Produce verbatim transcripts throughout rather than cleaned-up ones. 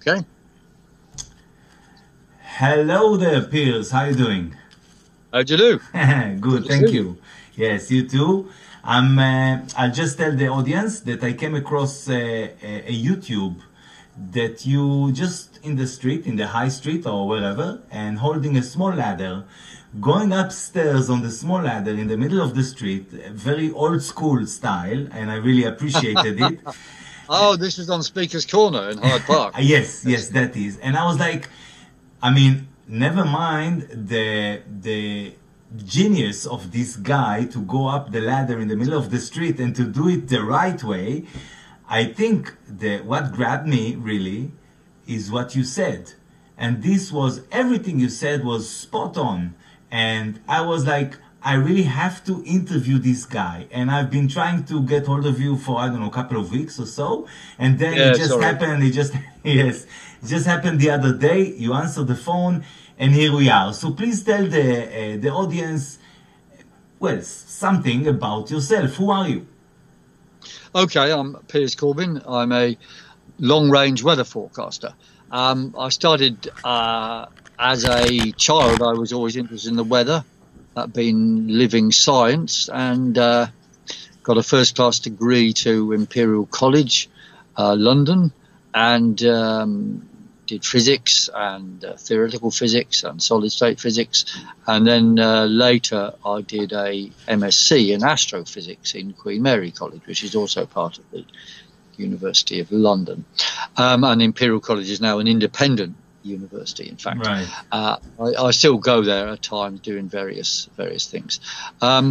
Okay. Hello there, Piers. How you doing? How do you do? Good, Good to thank see you. you. Yes, you too. I'm. Uh, I'll just tell the audience that I came across uh, a, a YouTube that you just in the street, in the high street or wherever, and holding a small ladder, going upstairs on the small ladder in the middle of the street, very old school style, and I really appreciated it. Oh, this was on Speaker's Corner in Hyde Park. Uh, yes, Yes. yes, that is. And I was like, I mean, never mind the the genius of this guy to go up the ladder in the middle of the street and to do it the right way. I think that what grabbed me really is what you said. And this was, everything you said was spot on. And I was like, I really have to interview this guy. And I've been trying to get hold of you for, I don't know, a couple of weeks or so. And then Yeah, it just sorry. happened, it just, yes, it just happened the other day. You answered the phone and here we are. So please tell the, uh, the audience, well, something about yourself. Who are you? Okay, I'm Piers Corbin. I'm a long-range weather forecaster. Um, I started uh, as a child. I was always interested in the weather. I've been living science and uh, got a first-class degree to Imperial College, uh, London, and um, did physics and uh, theoretical physics and solid-state physics. And then uh, later I did a M S c in astrophysics in Queen Mary College, which is also part of the University of London. Um, and Imperial College is now an independent university, in fact. Right. Uh, I, I still go there at times doing various various things. Um,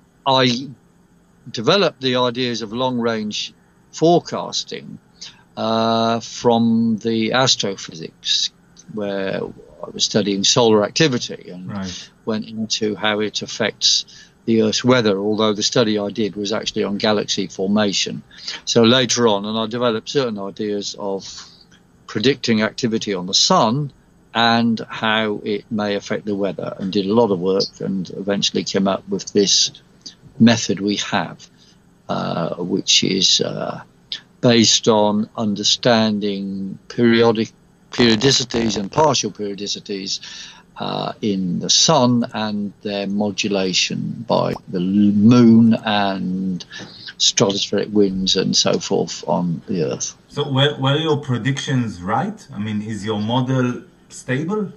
I developed the ideas of long-range forecasting uh, from the astrophysics, where I was studying solar activity and Right. went into how it affects the Earth's weather, although the study I did was actually on galaxy formation. So later on, and I developed certain ideas of predicting activity on the sun and how it may affect the weather, and did a lot of work and eventually came up with this method we have, uh, which is uh, based on understanding periodic periodicities and partial periodicities uh, in the sun and their modulation by the moon and stratospheric winds and so forth on the Earth. So were, were your predictions right? I mean, is your model stable?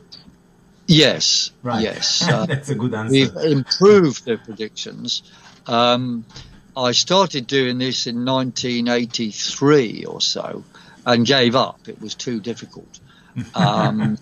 Yes, Right. yes. Uh, That's a good answer. we've improved the predictions. Um, I started doing this in nineteen eighty-three or so and gave up. It was too difficult. Um,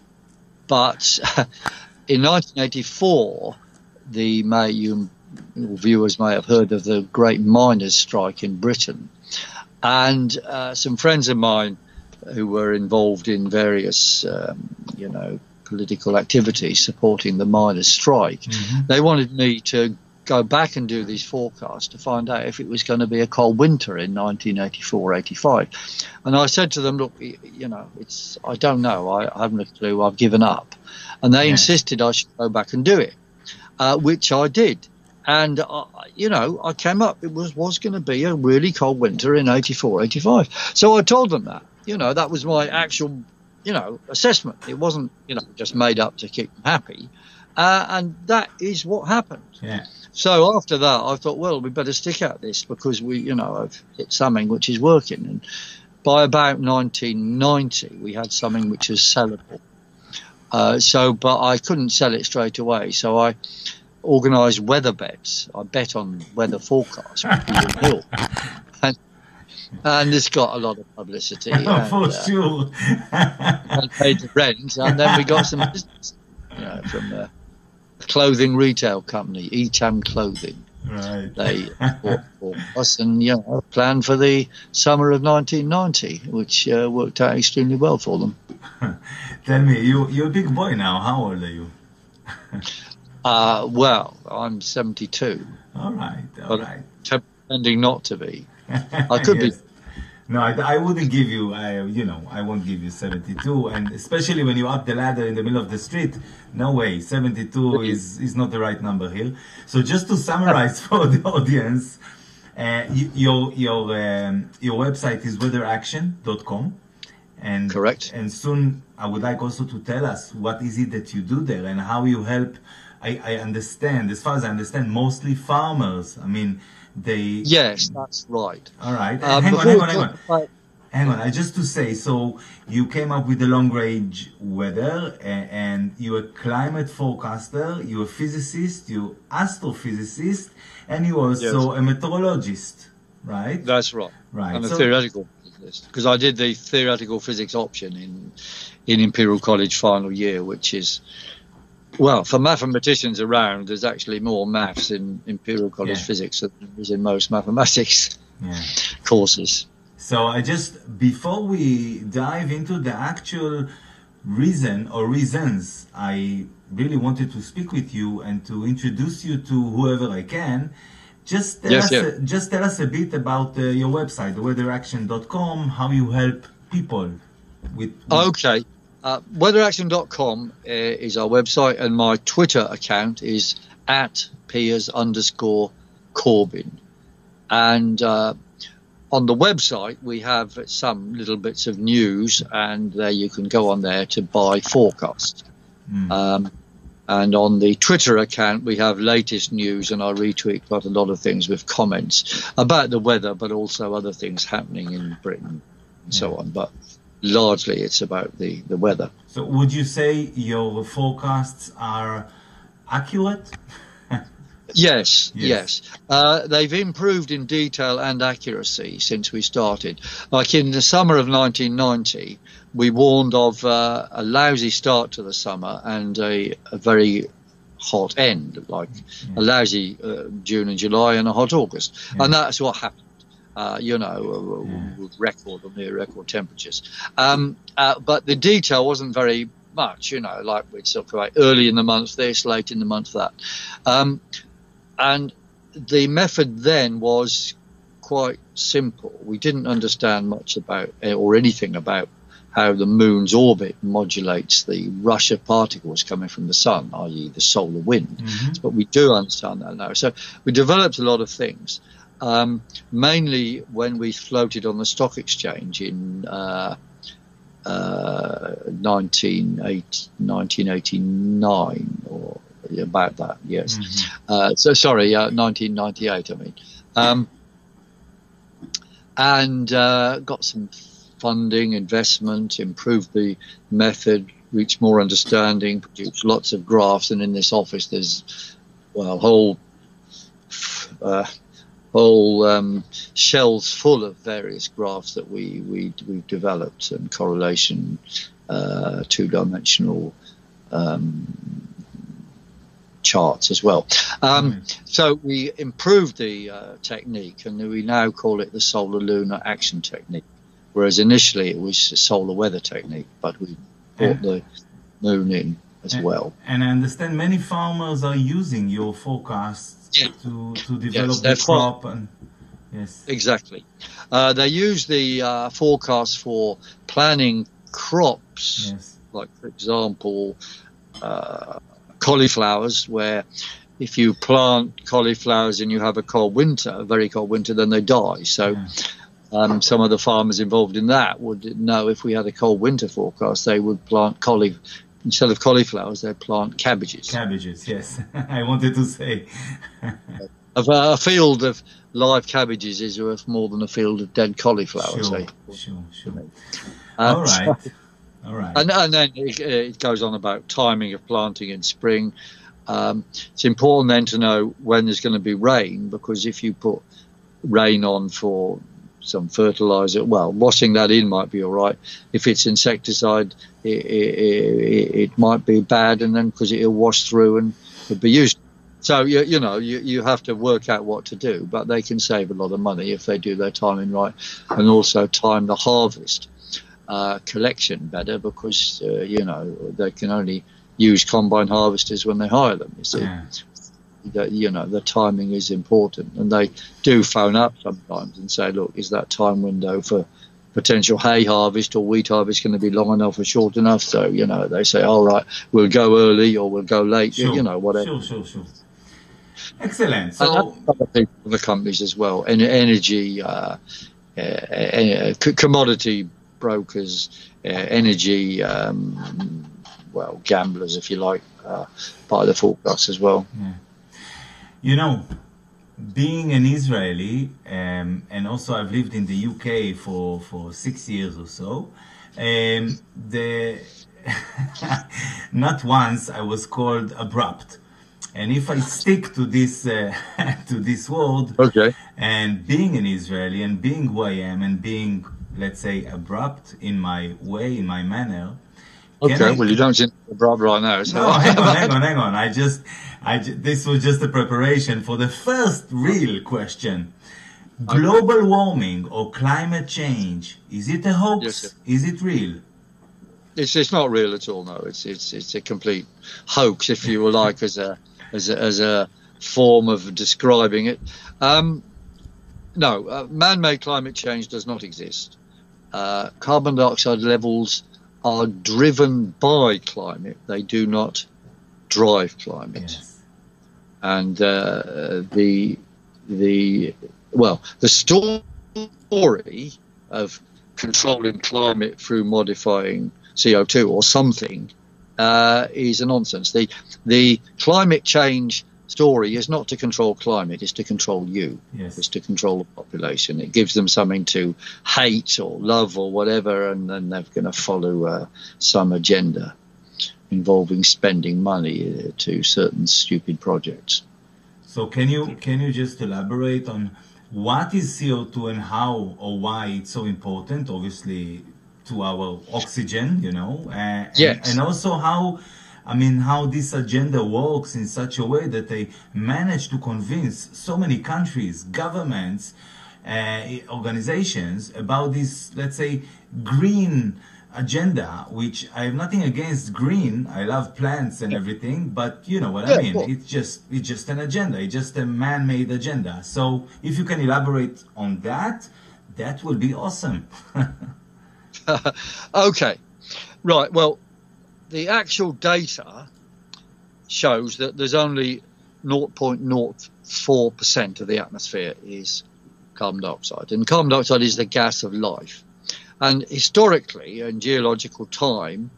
but in nineteen eighty-four, the may you your viewers may have heard of the great miners' strike in Britain, and uh, some friends of mine who were involved in various, um, you know, political activities supporting the miners' strike. Mhm. They wanted me to go back and do these forecasts to find out if it was going to be a cold winter in nineteen eighty-four eighty-five. And I said to them, look, you know, it's I don't know. I, I haven't a clue. I've given up. And they Yeah. insisted I should go back and do it, uh, which I did. And, uh, you know, I came up, it was, was going to be a really cold winter in eighty-four eighty-five. So I told them that, you know, that was my actual, you know, assessment. It wasn't, you know, just made up to keep them happy. Uh, and that is what happened. Yeah. So after that, I thought, well, we better stick at this because we, you know, have hit something which is working. And by about nineteen ninety, we had something which was sellable. Uh, so, but I couldn't sell it straight away. So I organised weather bets. I bet on weather forecasts with Peter Hill. And, and this got a lot of publicity. And, For uh, sure. I paid the rent, and then we got some business, you know, from a clothing retail company, Etam Clothing. Right. They bought for us and, you know, planned for the summer of nineteen ninety, which uh, worked out extremely well for them. Tell me, you, you're a big boy now. How old are you? Uh, well, I'm seventy-two, All right. All but right. pretending not to be. I could Yes. be. No, I, I wouldn't give you, I, you know, I won't give you seventy-two. And especially when you're up the ladder in the middle of the street, no way. seventy-two is, is not the right number here. So just to summarize for the audience, uh, y- your, your, um, your website is weather action dot com. And, Correct. And soon I would like also to tell us what is it that you do there and how you help. I, I understand, as far as I understand, mostly farmers. I mean, they... Yes, that's right. All right. Uh, hang on, hang on, hang on. I, Hang on, I just to say, so you came up with the long range weather, and, and you're a climate forecaster, you're a physicist, you're astrophysicist, and you're also yes. a meteorologist, right? That's right. Right. I'm a so, theoretical physicist, because I did the theoretical physics option in in Imperial College final year, which is, well, for mathematicians around, there's actually more maths in Imperial College yeah. physics than there is in most mathematics yeah. courses. So I just, before we dive into the actual reason or reasons, I really wanted to speak with you and to introduce you to whoever I can. Just tell, yes, us, yeah. a, just tell us a bit about uh, your website, the weather action dot com, how you help people with... with okay. Uh, weather action dot com uh, is our website, and my Twitter account is at Piers underscore Corbin. And... Uh, on the website, we have some little bits of news, and there you can go on there to buy forecasts. Mm. Um, and on the Twitter account, we have latest news, and I retweet quite a lot of things with comments about the weather, but also other things happening in Britain and yeah. so on. But largely, it's about the, the weather. So would you say your forecasts are accurate? Yes, yes. yes. Uh, they've improved in detail and accuracy since we started. Like in the summer of nineteen ninety, we warned of uh, a lousy start to the summer and a, a very hot end, like yeah. a lousy uh, June and July and a hot August. Yeah. And that's what happened, uh, you know, yeah. with record or near record temperatures. Um, uh, but the detail wasn't very much, you know, like we'd talk about early in the month this, late in the month that. Um, And the method then was quite simple. We didn't understand much about or anything about how the moon's orbit modulates the rush of particles coming from the sun, that is the solar wind. Mm-hmm. But we do understand that now. So we developed a lot of things, um, mainly when we floated on the stock exchange in uh, uh, nineteen eighty-nine or about that, yes. Mm-hmm. Uh, so sorry, uh, nineteen ninety-eight. I mean, um, and uh, got some funding, investment, improved the method, reached more understanding, produced lots of graphs. And in this office, there's well whole uh, whole um, shelves full of various graphs that we we we've developed, and correlation, uh, two-dimensional. Um, charts as well. Um, mm. So we improved the uh, technique, and we now call it the solar lunar action technique, whereas initially it was a solar weather technique, but we brought the moon in as and, well. And I understand many farmers are using your forecasts yeah. to, to develop yes, the crop. And, yes, exactly. Uh, they use the uh, forecast for planning crops, yes. like, for example, uh, cauliflowers, where if you plant cauliflowers and you have a cold winter, a very cold winter, then they die. So yeah. um, some of the farmers involved in that would know if we had a cold winter forecast, they would plant cauliflowers. Instead of cauliflowers, they'd plant cabbages. Cabbages, yes. I wanted to say. a, a field of live cabbages is worth more than a field of dead cauliflowers. Sure, eh? sure, sure. Um, All right. All right. And, and then it, it goes on about timing of planting in spring. Um, it's important then to know when there's going to be rain, because if you put rain on for some fertilizer, well, washing that in might be all right. If it's insecticide, it, it, it might be bad, and then because it'll wash through and it'll be used. So, you, you know, you, you have to work out what to do, but they can save a lot of money if they do their timing right, and also time the harvest. Uh, collection better, because uh, you know, they can only use combine harvesters when they hire them. You see, yeah. that, you know, the timing is important, and they do phone up sometimes and say, "Look, is that time window for potential hay harvest or wheat harvest going to be long enough or short enough?" So you know, they say, "All right, we'll go early or we'll go late." Sure. You know, whatever. Sure, sure, sure. Excellent. So, and other people, other companies as well, and energy, uh, uh, uh, commodity brokers, uh, energy, um, well, gamblers, if you like, uh, part of the forecast as well. Yeah. You know, being an Israeli, um, and also I've lived in the U K for, for six years or so, um, the not once I was called abrupt. And if I stick to this uh, to this word, okay, and being an Israeli and being who I am and being, let's say, abrupt in my way, in my manner. Okay, I, well, you don't seem abrupt right now. So. No, hang on, hang on, hang on. I just, I ju- this was just a preparation for the first real question. Global warming or climate change, is it a hoax? Yes, is it real? It's it's not real at all. No, it's it's it's a complete hoax, if you will like, as a as a, as a form of describing it. Um, no, uh, man-made climate change does not exist. Uh, carbon dioxide levels are driven by climate. They do not drive climate. Yes. And uh, the the well, the story of controlling climate through modifying C O two or something uh, is a nonsense. The the climate change story is not to control climate, it's to control you. Yes. It's to control the population. It gives them something to hate or love or whatever, and then they're going to follow uh, some agenda involving spending money uh, to certain stupid projects. So can you can you just elaborate on what is C O two and how or why it's so important? Obviously, to our oxygen, you know, uh, and, yes. and also how, I mean, how this agenda works in such a way that they manage to convince so many countries, governments, uh, organizations about this, let's say, green agenda, which I have nothing against green. I love plants and everything, but you know what yeah, I mean. Well, it's just it's just an agenda. It's just a man-made agenda. So if you can elaborate on that, that will be awesome. Okay, right. Well, the actual data shows that there's only zero point zero four percent of the atmosphere is carbon dioxide, and carbon dioxide is the gas of life. And historically, in geological time,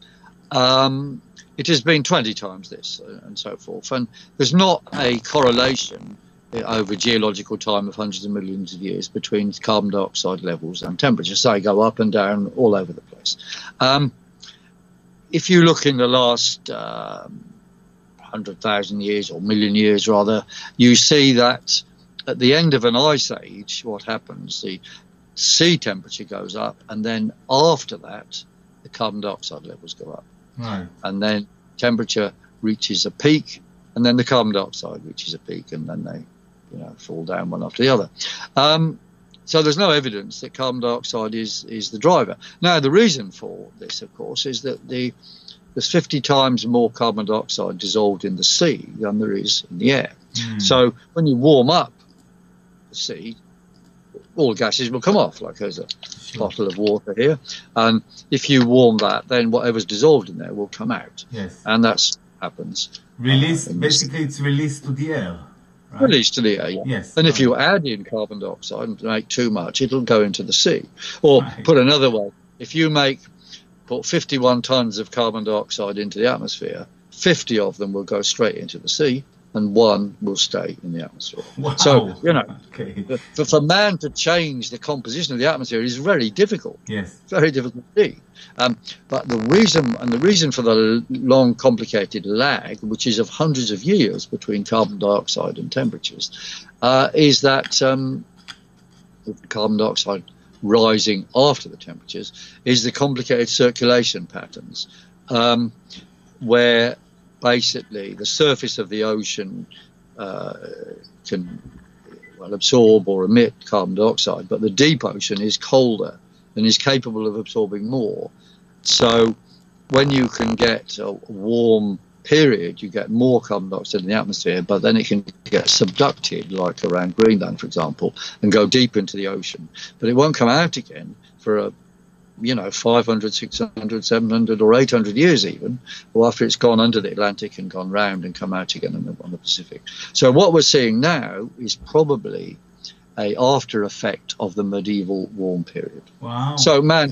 um, it has been twenty times this and so forth. And there's not a correlation over geological time of hundreds of millions of years between carbon dioxide levels and temperature. So they go up and down all over the place. Um, if you look in the last um, one hundred thousand years or million years rather, you see that at the end of an ice age, what happens? The sea temperature goes up, and then after that, the carbon dioxide levels go up. Right. And then temperature reaches a peak, and then the carbon dioxide reaches a peak, and then they, you know, fall down one after the other. Um, so there's no evidence that carbon dioxide is is the driver. Now, the reason for this, of course, is that the there's fifty times more carbon dioxide dissolved in the sea than there is in the air. Mm. So when you warm up the sea, all gases will come off, like there's a sure. bottle of water here. And if you warm that, then whatever's dissolved in there will come out. Yes. And that's happens. Released, uh, basically it's released to the air. Right? Released to the air, yeah. Yes. And if you add in carbon dioxide and make too much, it'll go into the sea. Or right. put another way, if you make put fifty-one tons of carbon dioxide into the atmosphere, fifty of them will go straight into the sea, and one will stay in the atmosphere. Wow. So, you know, okay. for, for man to change the composition of the atmosphere is very difficult. Yes. Very difficult indeed. Um, but the reason, and the reason for the long, complicated lag, which is of hundreds of years between carbon dioxide and temperatures, uh, is that um, carbon dioxide rising after the temperatures is the complicated circulation patterns, um, where basically the surface of the ocean uh, can well, absorb or emit carbon dioxide, but the deep ocean is colder and is capable of absorbing more. So when you can get a warm period, you get more carbon dioxide in the atmosphere, but then it can get subducted, like around Greenland, for example, and go deep into the ocean. But it won't come out again for a you know, five hundred, six hundred, seven hundred or eight hundred years even, or after it's gone under the Atlantic and gone round and come out again on the, on the Pacific. So what we're seeing now is probably a after effect of the medieval warm period. Wow. So man,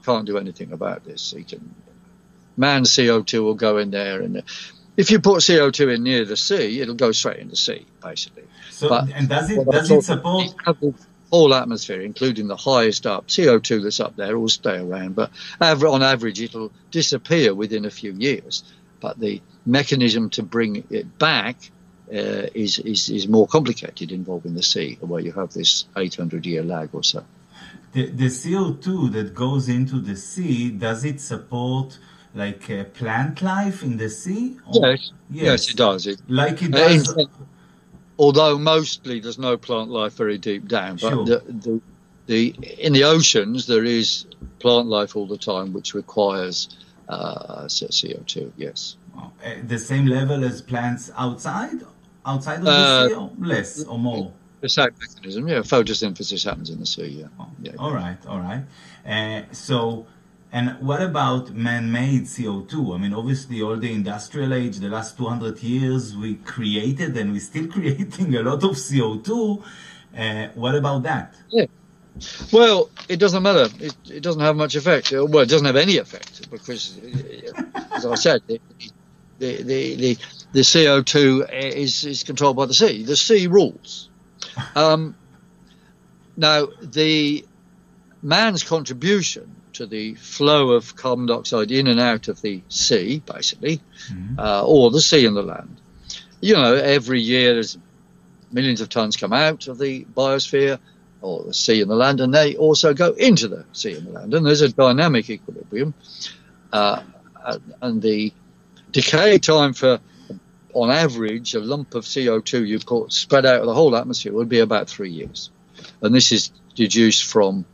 can't do anything about this. He can, man's C O two will go in there, and if you put C O two in near the sea, it'll go straight in the sea, basically. So, but, and does it does it support the whole atmosphere, including the highest up C O two that's up there, will stay around, but on average, it'll disappear within a few years. But the mechanism to bring it back uh, is, is is more complicated, involving the sea, where you have this eight hundred year lag or so. The, the C O two that goes into the sea, does it support like uh, plant life in the sea? Or? Yes, yes, yes, it does. It, like it does. Uh, in, although mostly there's no plant life very deep down, but sure. the, the the in the oceans there is plant life all the time, which requires uh, C O two. Yes. Oh, uh, the same level as plants outside, outside of the uh, sea, or less or more. The same mechanism, yeah. Photosynthesis happens in the sea, yeah. Oh, yeah all yeah. right, all right. Uh, so, and what about man-made C O two? I mean, obviously, all the industrial age, the last two hundred years, we created and we're still creating a lot of C O two. Uh, what about that? Yeah. Well, it doesn't matter. It, it doesn't have much effect. Well, it doesn't have any effect because, as I said, the the the, the, the C O two is, is controlled by the sea. The sea rules. Um, now, the man's contribution to the flow of carbon dioxide in and out of the sea, basically, mm-hmm. uh, or the sea and the land. You know, every year there's millions of tons come out of the biosphere, or the sea and the land, and they also go into the sea and the land. And there's a dynamic equilibrium. Uh, and the decay time for, on average, a lump of C O two you put spread out of the whole atmosphere would be about three years. And this is deduced from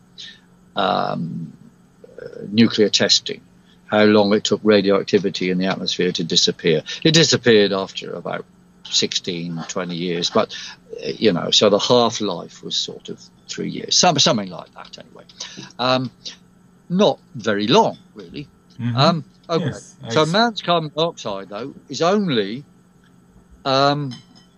um, uh, nuclear testing, how long it took radioactivity in the atmosphere to disappear. It disappeared after about sixteen, twenty years, but, uh, you know, so the half-life was sort of three years, some, something like that anyway. Um, not very long, really. Mm-hmm. Um, okay, yes, so man's carbon dioxide, though, is only um,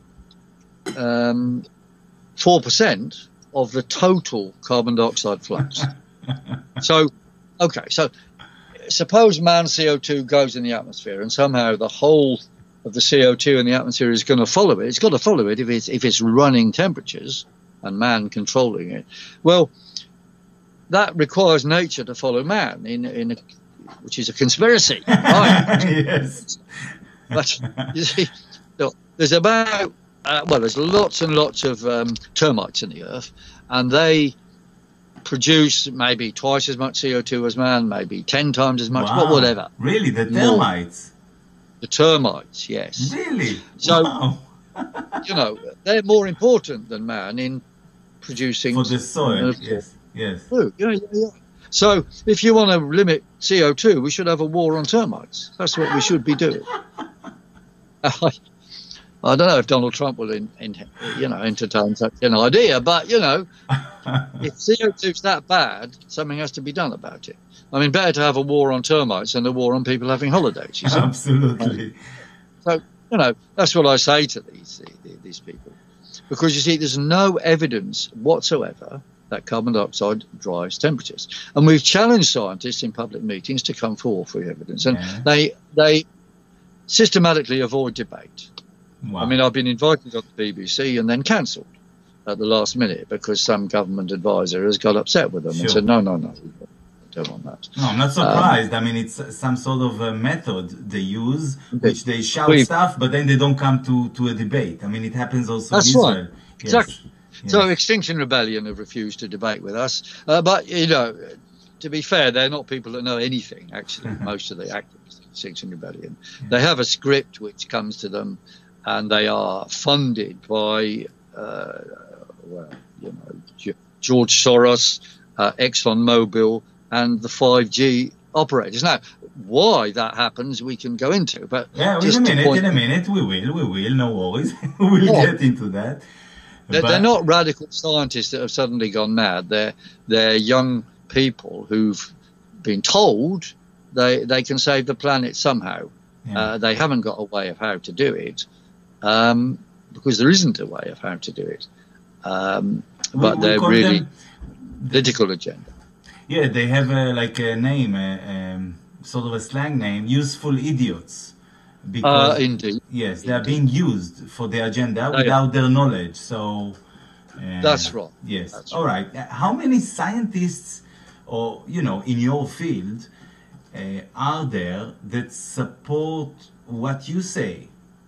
um, four percent of the total carbon dioxide flux. So, okay, so suppose man's C O two goes in the atmosphere and somehow the whole of the C O two in the atmosphere is going to follow it. It's got to follow it if it's, if it's running temperatures and man controlling it. Well, that requires nature to follow man, in, in a, which is a conspiracy. Right? Yes. But, you see, look, there's about, uh, well, there's lots and lots of um, termites in the earth, and they produce maybe twice as much C O two as man, maybe ten times as much, wow. but whatever. Really? The termites? More. The termites, yes. Really? So, wow. you know, they're more important than man in producing... For the soil, uh, yes, yes. Food. Yeah, yeah, yeah. So, if you want to limit C O two, we should have a war on termites. That's what we should be doing. I, I don't know if Donald Trump will, in, in, you know, entertain such an idea, but, you know, if C O two is that bad, something has to be done about it. I mean, better to have a war on termites than a war on people having holidays. You see? Absolutely. So, you know, that's what I say to these these people. Because, you see, there's no evidence whatsoever that carbon dioxide drives temperatures. And we've challenged scientists in public meetings to come forward with evidence. And yeah. they they systematically avoid debate. Wow. I mean, I've been invited on the B B C and then cancelled at the last minute because some government advisor has got upset with them sure. and said, no, no, no, don't want that. No, I'm not surprised. Um, I mean, it's some sort of a method they use, which they shout we, stuff, but then they don't come to, to a debate. I mean, it happens also that's in Israel. Right. Yes. Exactly. Yes. So Extinction Rebellion have refused to debate with us. Uh, but, you know, to be fair, they're not people that know anything, actually, most of the activists of Extinction Rebellion. Yeah. They have a script which comes to them, and they are funded by, uh, well, you know, George Soros, uh, ExxonMobil, and the five G operators. Now, why that happens, we can go into. But yeah, wait a minute, in a minute, we will, we will, no worries. we'll yeah. get into that. They're, they're not radical scientists that have suddenly gone mad. They're they're young people who've been told they they can save the planet somehow. Yeah. Uh, they haven't got a way of how to do it, um, because there isn't a way of how to do it. Um, but we, we they're really them... political agenda. Yeah, they have a, like a name, a, um, sort of a slang name, useful idiots. Uh, Because, indeed. yes, they are Indeed. being used for their agenda They without are. their knowledge. So, uh, That's right. yes. That's All right. right. Uh, How many scientists, or, you know, in your field, uh, are there that support what you say?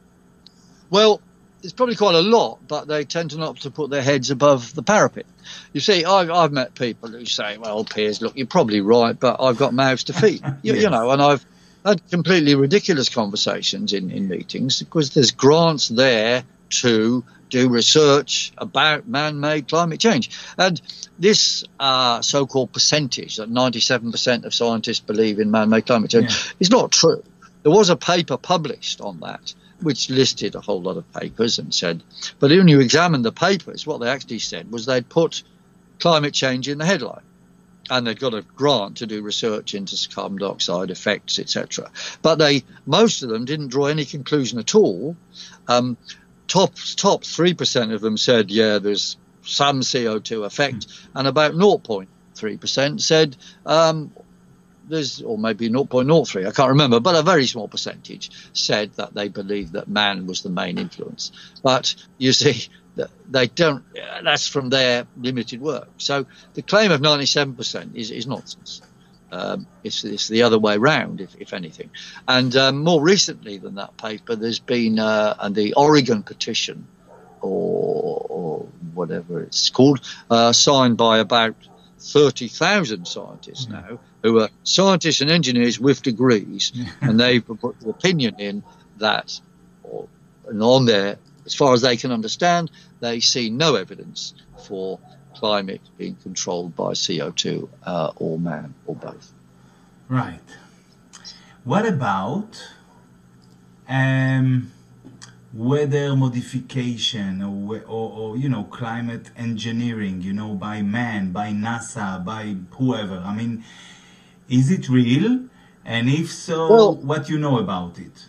Well, it's probably quite a lot, but they tend to not to put their heads above the parapet. You see, I've, I've met people who say, well, Piers, look, you're probably right, but I've got mouths to feed. You, Yes. you know, and I've had completely ridiculous conversations in, in meetings because there's grants there to do research about man-made climate change. And this uh, so-called percentage, that ninety-seven percent of scientists believe in man-made climate change, Yeah. is not true. There was a paper published on that, which listed a whole lot of papers and said, but when you examine the papers, what they actually said was they'd put climate change in the headline. And they'd got a grant to do research into carbon dioxide effects, et cetera. But they, most of them didn't draw any conclusion at all. Um, top top three percent of them said, yeah, there's some C O two effect, mm. and about zero point three percent said um, there's, or maybe zero point zero three, I can't remember, but a very small percentage said that they believed that man was the main influence. But you see, they don't, that's from their limited work. So the claim of ninety-seven percent is, is nonsense. Um, it's, it's the other way round, if, if anything. And um, more recently than that paper, there's been uh, and the Oregon petition, or, or whatever it's called, uh, signed by about thirty thousand scientists mm-hmm. now, who are scientists and engineers with degrees, and they've put the opinion in that, or, and on there, as far as they can understand, they see no evidence for climate being controlled by C O two uh, or man, or both. Right. What about um, weather modification or, or, or, you know, climate engineering, you know, by man, by NASA, by whoever? I mean, is it real? And if so, well, what you know about it?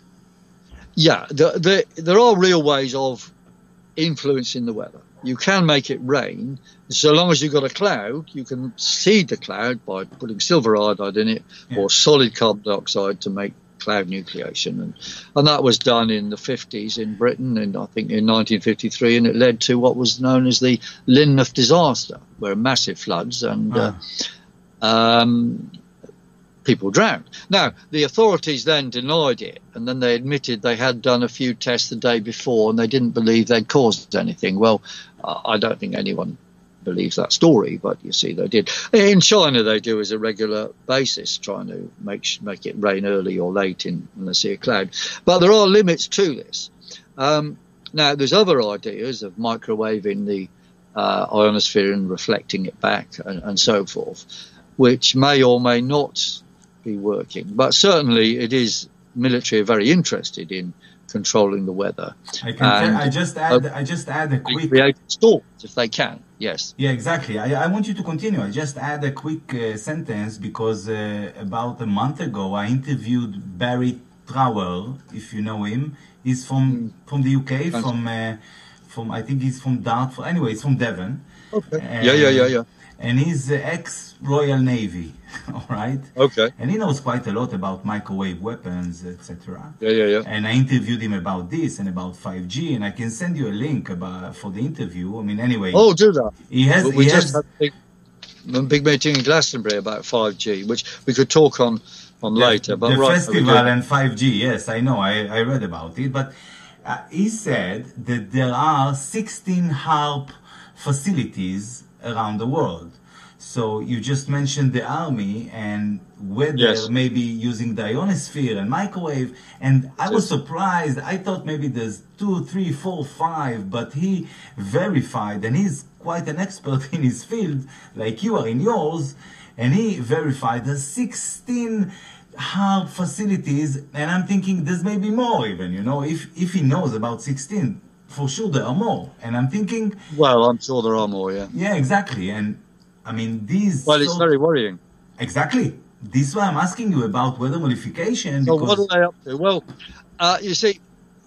Yeah, the, the, there are real ways of influencing the weather. You can make it rain. So long as you've got a cloud, you can seed the cloud by putting silver iodide in it, yeah. or solid carbon dioxide to make cloud nucleation. And, and that was done in the fifties in Britain, and I think in nineteen fifty-three, and it led to what was known as the Lynmouth disaster, where massive floods and ah. uh, um, people drowned. Now, the authorities then denied it, and then they admitted they had done a few tests the day before and they didn't believe they'd caused anything. Well, uh, I don't think anyone believes that story, but you see they did. In China, they do as a regular basis, trying to make make it rain early or late in when they see a cloud. But there are limits to this. Um, now, there's other ideas of microwaving the uh, ionosphere and reflecting it back and, and so forth, which may or may not be working, but certainly it is military are very interested in controlling the weather. I can. And, I just add. Uh, I just add a quick. Create storms if they can. Yes. Yeah, exactly. I, I want you to continue. I just add a quick uh, sentence because uh, about a month ago I interviewed Barry Trower, if you know him. He's from mm. from the U K. Thanks. From uh, from I think he's from Dartford. Anyway, he's from Devon. Okay. And, yeah, yeah, yeah, yeah. And he's uh, ex-Royal Navy, all right? Okay. And he knows quite a lot about microwave weapons, et cetera. Yeah, yeah, yeah. And I interviewed him about this and about five G, and I can send you a link about for the interview. I mean, anyway. Oh, do that. He has. We he just has, had a big, a big meeting in Glastonbury about five G, which we could talk on on the, later. But the right, festival and five G, yes, I know. I, I read about it, but uh, he said that there are sixteen HAARP facilities around the world. So you just mentioned the army and whether yes. maybe using the ionosphere and microwave. And I was surprised. I thought maybe there's two, three, four, five, but he verified, and he's quite an expert in his field, like you are in yours, and he verified there's sixteen HAARP facilities, and I'm thinking there's maybe more even, you know, if, if he knows about sixteen. For sure there are more. And I'm thinking... Well, I'm sure there are more, yeah. Yeah, exactly. And, I mean, these... Well, it's so, very worrying. Exactly. This is why I'm asking you about weather modification. So because... what are they up to? Well, uh, you see,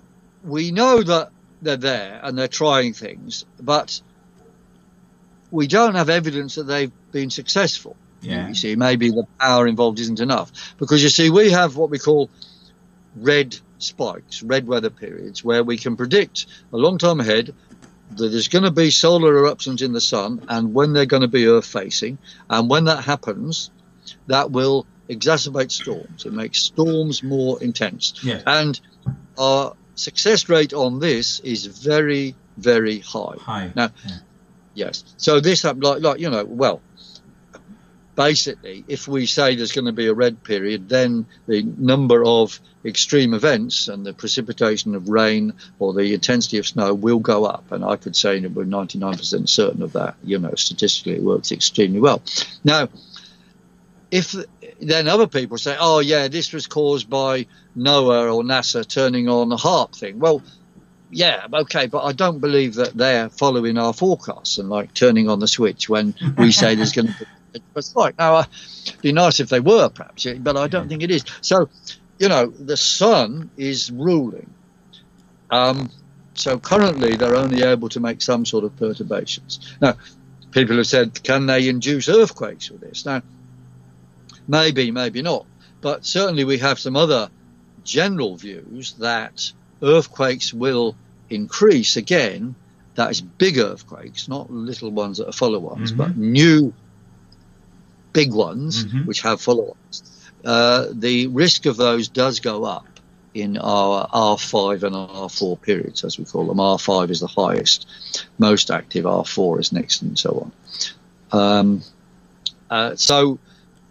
we know that they're there and they're trying things, but we don't have evidence that they've been successful. Yeah. You see, maybe the power involved isn't enough. Because, you see, we have what we call red spikes, red weather periods, where we can predict a long time ahead that there's going to be solar eruptions in the sun and when they're going to be Earth facing. And when that happens, that will exacerbate storms. It makes storms more intense. Yeah. And our success rate on this is very, very high. High. Now, yeah. yes. So this, like, like, you know, well, basically, if we say there's going to be a red period, then the number of extreme events and the precipitation of rain or the intensity of snow will go up. And I could say that we're ninety-nine percent certain of that. You know, statistically, it works extremely well. Now, if then other people say, oh, yeah, this was caused by NOAA or NASA turning on the HAARP thing. Well, yeah, okay, but I don't believe that they're following our forecasts and like turning on the switch when we say there's going to be a spike. Now, it'd be nice if they were, perhaps, but I don't think it is. So, you know, the sun is ruling. Um, so currently they're only able to make some sort of perturbations. Now, people have said, can they induce earthquakes with this? Now, maybe, maybe not. But certainly we have some other general views that earthquakes will increase again. That is big earthquakes, not little ones that are follow-ons, mm-hmm. but new big ones mm-hmm. which have follow-ons. Uh, the risk of those does go up in our R five and R four periods, as we call them. R five is the highest, most active. R four is next, and so on. Um, uh, so,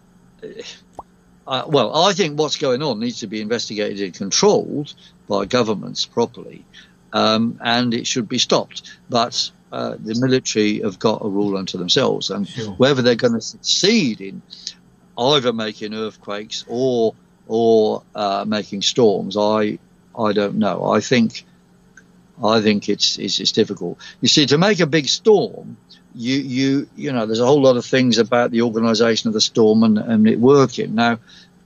uh, well, I think what's going on needs to be investigated and controlled by governments properly, um, and it should be stopped. But uh, the military have got a rule unto themselves, and sure. whether they're going to succeed in either making earthquakes or or uh, making storms, I I don't know. I think I think it's, it's it's difficult. You see, to make a big storm, you you you know, there's a whole lot of things about the organisation of the storm and, and it working. Now,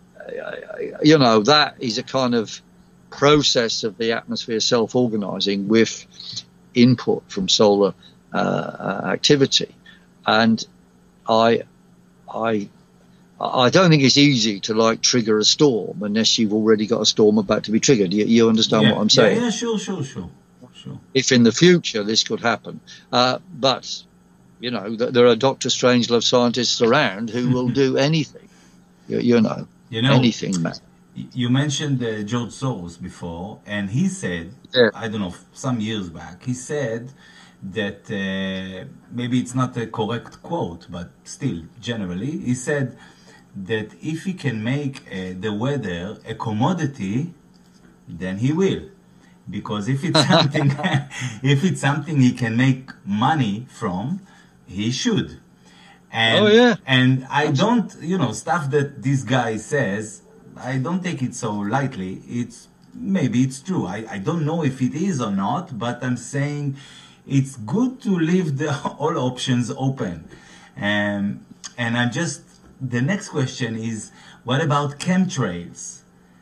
you know, that is a kind of process of the atmosphere self-organising with input from solar uh, activity, and I I. I don't think it's easy to like trigger a storm unless you've already got a storm about to be triggered. You, you understand yeah, what I'm saying? Yeah, yeah, sure, sure, sure, sure. If in the future this could happen, uh, but you know th- there are Doctor Strangelove scientists around who will do anything. You, you know, you know, anything, man. You mentioned uh, George Soros before, and he said, yeah. I don't know, some years back, he said that uh, maybe it's not a correct quote, but still, generally, he said that if he can make uh, the weather a commodity, then he will, because if it's something, if it's something he can make money from, he should. And, oh yeah. And I don't, you know, stuff that this guy says, I don't take it so lightly. It's maybe it's true. I, I don't know if it is or not, but I'm saying it's good to leave the all options open. Um, and I'm just. The next question is, what about chemtrails?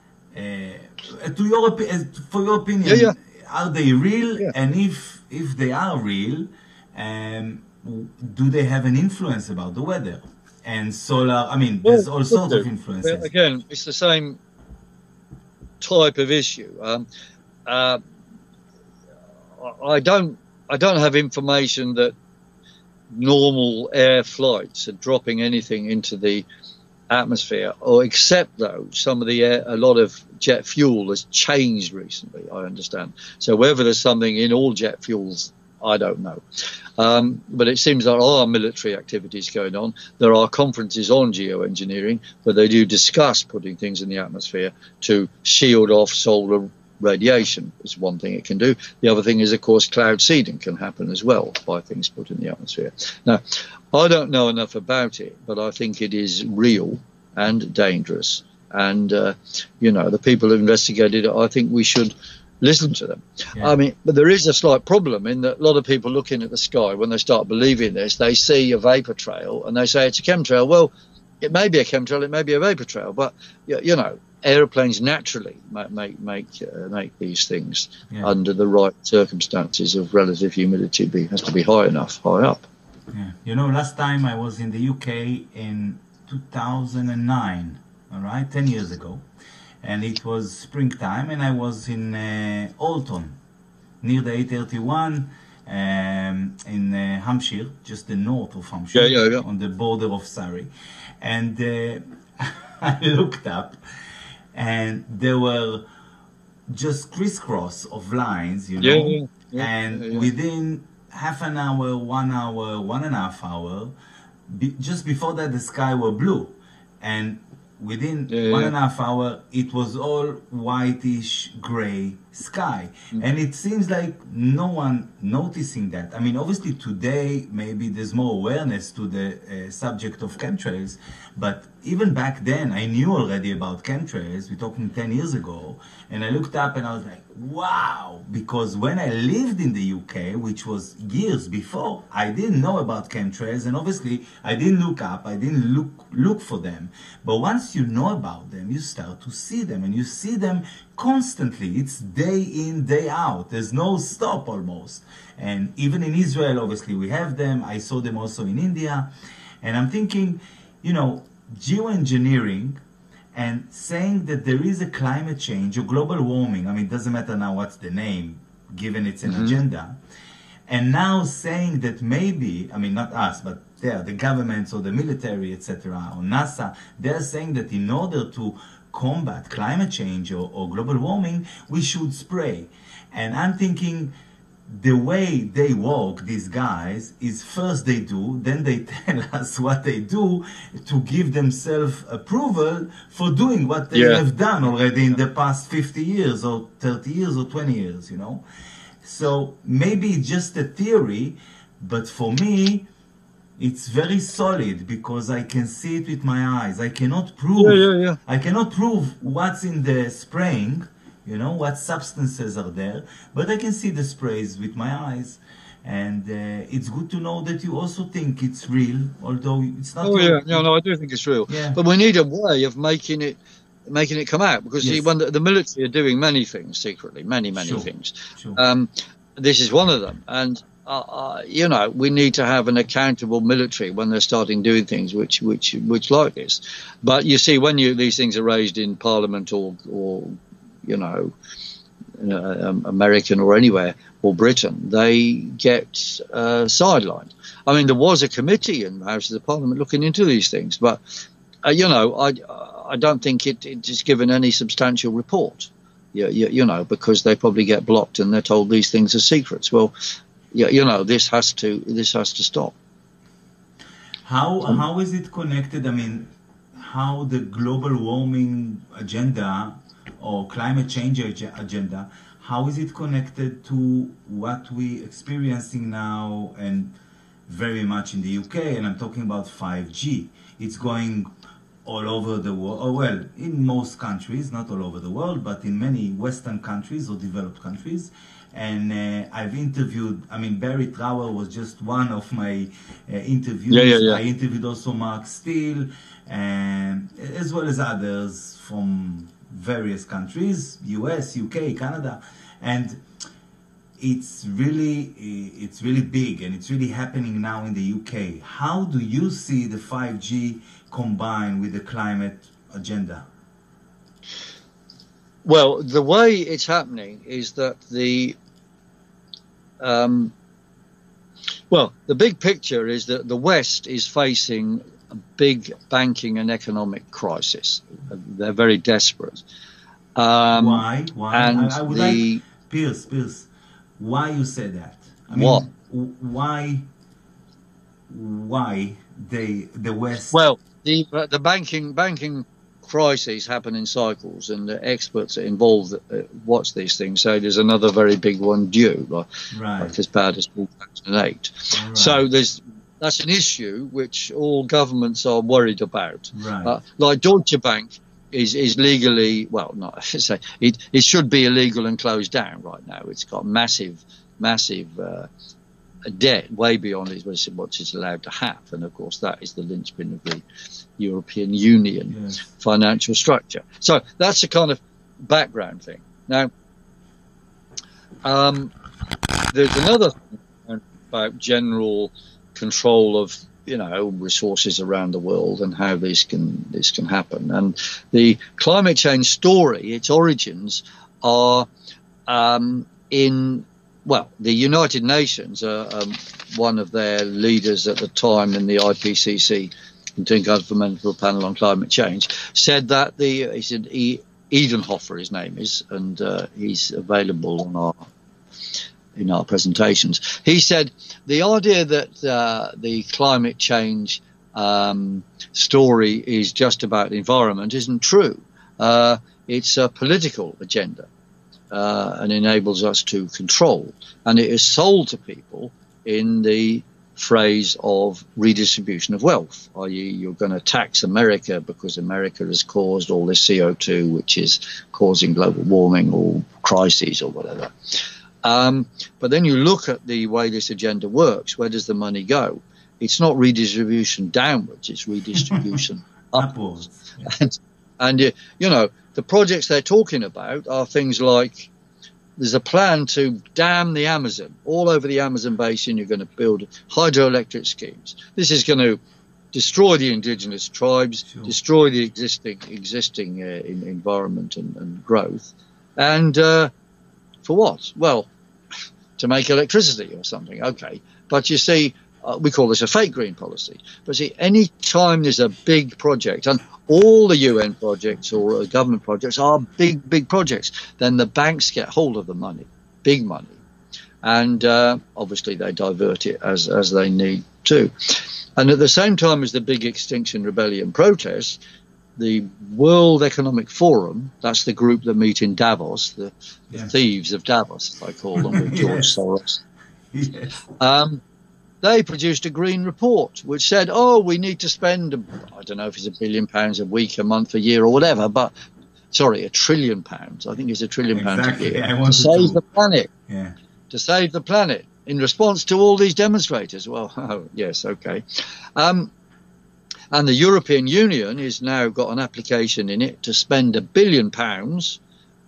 Uh, to your for your opinion, yeah, yeah. are they real? Yeah. And if if they are real, um, do they have an influence about the weather and solar? I mean, well, there's all sorts of influences. Well, again, it's the same type of issue. Um, uh, I don't I don't have information that normal air flights are dropping anything into the atmosphere, or except though some of the air, a lot of jet fuel has changed recently, I understand. So whether there's something in all jet fuels, I don't know. Um, but it seems there are military activities going on. There are conferences on geoengineering where they do discuss putting things in the atmosphere to shield off solar radiation. Is one thing it can do. The other thing is, of course, cloud seeding can happen as well by things put in the atmosphere. Now, I don't know enough about it, but I think it is real and dangerous. And, uh, you know, the people who investigated it, I think we should listen to them. Yeah. I mean, but there is a slight problem in that a lot of people looking at the sky, when they start believing this, they see a vapor trail and they say it's a chemtrail. Well, it may be a chemtrail, it may be a vapor trail, but, you know, aeroplanes naturally make make make, uh, make these things yeah. under the right circumstances of relative humidity. Be has to be high enough, high up. Yeah. You know, last time I was in the U K in two thousand nine, all right, ten years ago. And it was springtime, and I was in uh, Alton, near the eight thirty-one, um, in uh, Hampshire, just the north of Hampshire, yeah, yeah, yeah. on the border of Surrey. And uh, I looked up, and there were just crisscross of lines, you know, yeah, yeah, yeah, and yeah, yeah. within half an hour, one hour, one and a half hour, be, just before that the sky were blue, and within yeah, one yeah. and a half hour it was all whitish gray sky. Mm. And it seems like no one noticing that. I mean, obviously today maybe there's more awareness to the uh, subject of chemtrails, but even back then I knew already about chemtrails. We're talking ten years ago, and I looked up and I was like, wow, because when I lived in the U K, which was years before, I didn't know about chemtrails, and obviously I didn't look up, I didn't look look for them. But once you know about them, you start to see them, and you see them constantly. It's day in, day out. There's no stop almost. And even in Israel, obviously we have them. I saw them also in India. And I'm thinking, you know, geoengineering and saying that there is a climate change or global warming, I mean, it doesn't matter now what's the name, given it's an mm-hmm. agenda, and now saying that maybe, I mean, not us, but there, the governments or the military, et cetera, or NASA, they're saying that in order to combat climate change or, or global warming, we should spray. And I'm thinking, the way they work, these guys, is first they do, then they tell us what they do to give themselves approval for doing what they yeah. have done already in the past fifty years or thirty years or twenty years, you know. So maybe it's just a theory, but for me, it's very solid because I can see it with my eyes. I cannot prove, yeah, yeah, yeah. I cannot prove what's in the spraying, you know, what substances are there, but I can see the sprays with my eyes, and uh, it's good to know that you also think it's real, although it's not. Oh yeah, no, no, I do think it's real. Yeah. But we need a way of making it, making it come out, because yes. see, when the, the military are doing many things secretly, many, many sure. things. Sure. Um, this is one of them, and uh, uh, you know, we need to have an accountable military when they're starting doing things which, which, which like this. But you see, when you these things are raised in Parliament or, or you know, uh, um, American or anywhere, or Britain, they get uh, sidelined. I mean, there was a committee in the House of the Parliament looking into these things, but, uh, you know, I I don't think it, it is given any substantial report, you, you, you know, because they probably get blocked and they're told these things are secrets. Well, yeah, you know, this has to this has to stop. How um, how is it connected? I mean, how the global warming agenda or climate change agenda, how is it connected to what we're experiencing now and very much in the U K? And I'm talking about five G. It's going all over the world, or well, in most countries, not all over the world, but in many Western countries or developed countries. And uh, I've interviewed, I mean, Barry Trower was just one of my uh, interviews. Yeah, yeah, yeah. I interviewed also Mark Steele, and as well as others from various countries, U S, U K, Canada, and it's really it's really big, and it's really happening now in the U K. How do you see the five G combined with the climate agenda? Well, the way it's happening is that the um, well, the big picture is that the West is facing a big banking and economic crisis. They're very desperate. Um, why? Why? And I, I would the like, Piers, Piers, why you say that? I mean, what? Why? Why they the West? Well, the the banking banking crises happen in cycles, and the experts involved uh, watch these things say there's another very big one due, like, right. like as bad as two thousand eight. Right. So there's that's an issue which all governments are worried about. Right. Uh, like Deutsche Bank is is legally, well, not I should say it it should be illegal and closed down right now. It's got massive massive uh, debt way beyond what it's allowed to have, and of course that is the linchpin of the European Union yes. financial structure. So that's a kind of background thing. Now, um, there's another thing about general control of you know, resources around the world and how this can this can happen. And the climate change story, its origins are um, in, well, the United Nations, uh, um, one of their leaders at the time in the I P C C, Intergovernmental Panel on Climate Change, said that the, he said, e, Edenhofer, his name is, and uh, he's available on our in our presentations. He said the idea that uh, the climate change um, story is just about the environment isn't true. Uh, it's a political agenda uh, and enables us to control. And it is sold to people in the phrase of redistribution of wealth, that is you're going to tax America because America has caused all this C O two, which is causing global warming or crises or whatever. Um, but then you look at the way this agenda works. Where does the money go? It's not redistribution downwards, it's redistribution upwards. Yeah. And, and uh, you know, the projects they're talking about are things like there's a plan to dam the Amazon. All over the Amazon basin, you're going to build hydroelectric schemes. This is going to destroy the indigenous tribes, sure. destroy the existing existing uh, in, environment and, and growth. And uh, for what? Well, to make electricity or something. Okay. But you see, uh, we call this a fake green policy. But see, any time there's a big project, and all the U N projects or government projects are big, big projects, then the banks get hold of the money, big money. And uh, obviously they divert it as, as they need to. And at the same time as the big Extinction Rebellion protests, the World Economic Forum, that's the group that meet in Davos, the, the yeah. thieves of Davos, as I call them, with George yes. Soros. Yes. Um, they produced a green report which said, oh, we need to spend, I don't know if it's a billion pounds a week, a month, a year or whatever, but, sorry, a trillion pounds. I think it's a trillion exactly. pounds a year. Yeah, to save to. the planet. Yeah. To save the planet in response to all these demonstrators. Well, oh, yes, okay. Um, and the European Union has now got an application in it to spend a billion pounds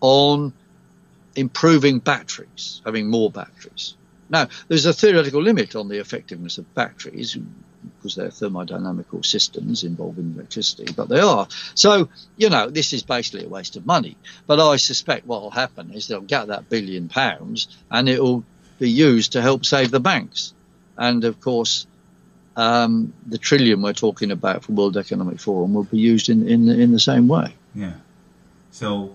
on improving batteries, having more batteries. Now, there's a theoretical limit on the effectiveness of batteries because they're thermodynamical systems involving electricity, but they are. So, you know, this is basically a waste of money. But I suspect what will happen is they'll get that billion pounds and it will be used to help save the banks. And, of course, um, the trillion we're talking about for World Economic Forum will be used in, in, in the same way. Yeah. So...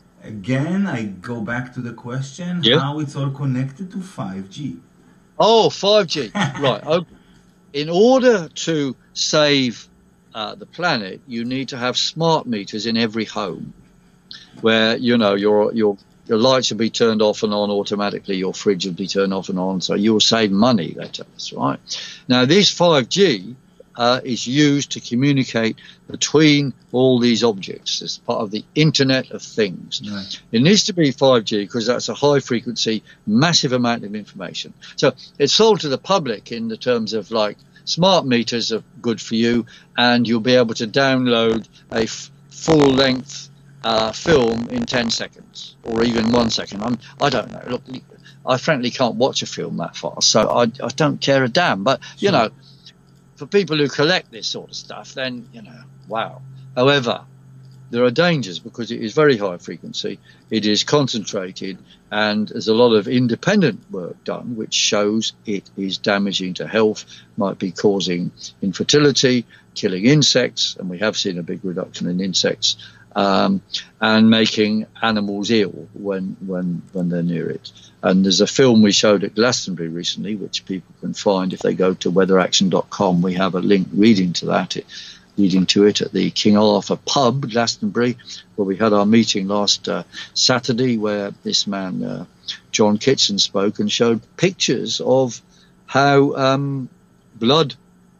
Again, I go back to the question, yeah. how it's all connected to five G. Oh, five G. Right. Okay. In order to save uh, the planet, you need to have smart meters in every home where, you know, your your your lights will be turned off and on automatically, your fridge will be turned off and on, so you'll save money, they tell us, right? Now, this five G Uh, is used to communicate between all these objects as part of the Internet of Things. Right. It needs to be five G because that's a high frequency, massive amount of information. So it's sold to the public in the terms of like smart meters are good for you and you'll be able to download a f- full length uh, film in ten seconds or even one second. I'm, I don't know. Look, I frankly can't watch a film that fast, so I, I don't care a damn. But, you sure. know, for people who collect this sort of stuff, then, you know, wow. However, there are dangers because it is very high frequency, it is concentrated, and there's a lot of independent work done which shows it is damaging to health, might be causing infertility, killing insects, and we have seen a big reduction in insects, um, and making animals ill when, when, when they're near it. And there's a film we showed at Glastonbury recently, which people can find if they go to weather action dot com. We have a link leading to that, it, leading to it at the King Arthur pub, Glastonbury, where we had our meeting last uh, Saturday, where this man, uh, John Kitson, spoke and showed pictures of how um, blood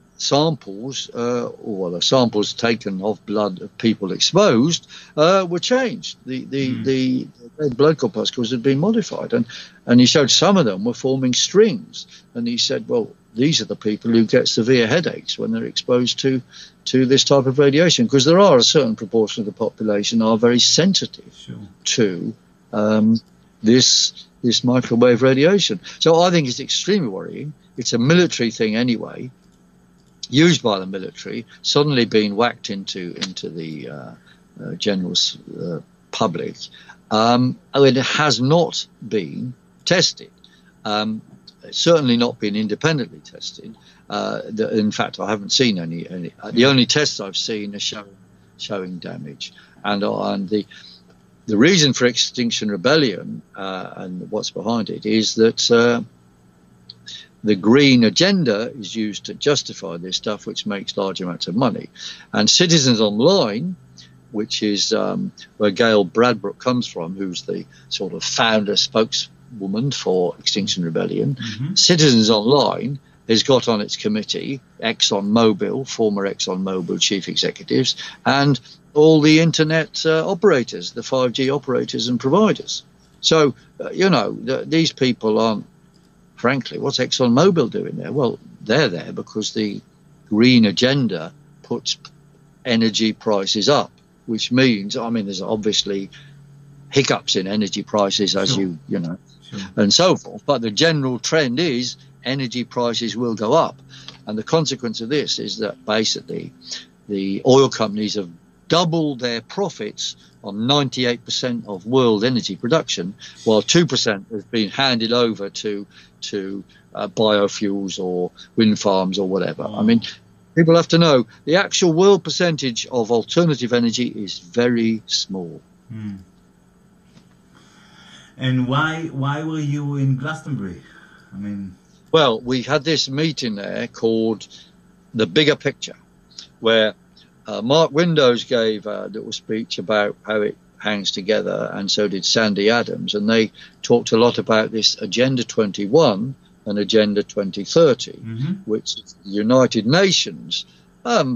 samples, uh, or the samples taken of blood of people exposed, uh, were changed. The the, mm. the red blood corpuscles had been modified, and and he showed some of them were forming strings. And he said, well, these are the people who get severe headaches when they're exposed to to this type of radiation, because there are a certain proportion of the population are very sensitive sure. to um, this this microwave radiation. So I think it's extremely worrying. It's a military thing anyway. used by the military suddenly being whacked into into the uh, uh, general uh, public. Um, it has not been tested. Um, it's certainly not been independently tested. Uh, the, in fact, I haven't seen any. any uh, the only tests I've seen are showing showing damage, and uh, and the the reason for Extinction Rebellion uh, and what's behind it is that uh, the green agenda is used to justify this stuff, which makes large amounts of money, and Citizens Online, which is um, where Gail Bradbrook comes from, who's the sort of founder spokeswoman for Extinction Rebellion. Mm-hmm. Citizens Online has got on its committee ExxonMobil, former ExxonMobil chief executives, and all the internet uh, operators, the five G operators and providers. So, uh, you know, th- these people aren't, frankly, what's ExxonMobil doing there? Well, they're there because the green agenda puts energy prices up, which means, I mean, there's obviously hiccups in energy prices as sure. you, you know, sure. and so forth. But the general trend is energy prices will go up. And the consequence of this is that basically the oil companies have doubled their profits on ninety-eight percent of world energy production, while two percent has been handed over to, to uh, biofuels or wind farms or whatever. Oh. I mean, people have to know the actual world percentage of alternative energy is very small. Mm. And why why were you in Glastonbury? I mean, well, we had this meeting there called The Bigger Picture, where uh, Mark Windows gave a little speech about how it hangs together, and so did Sandy Adams, and they talked a lot about this Agenda twenty-one and Agenda twenty thirty, mm-hmm. which is the United Nations um,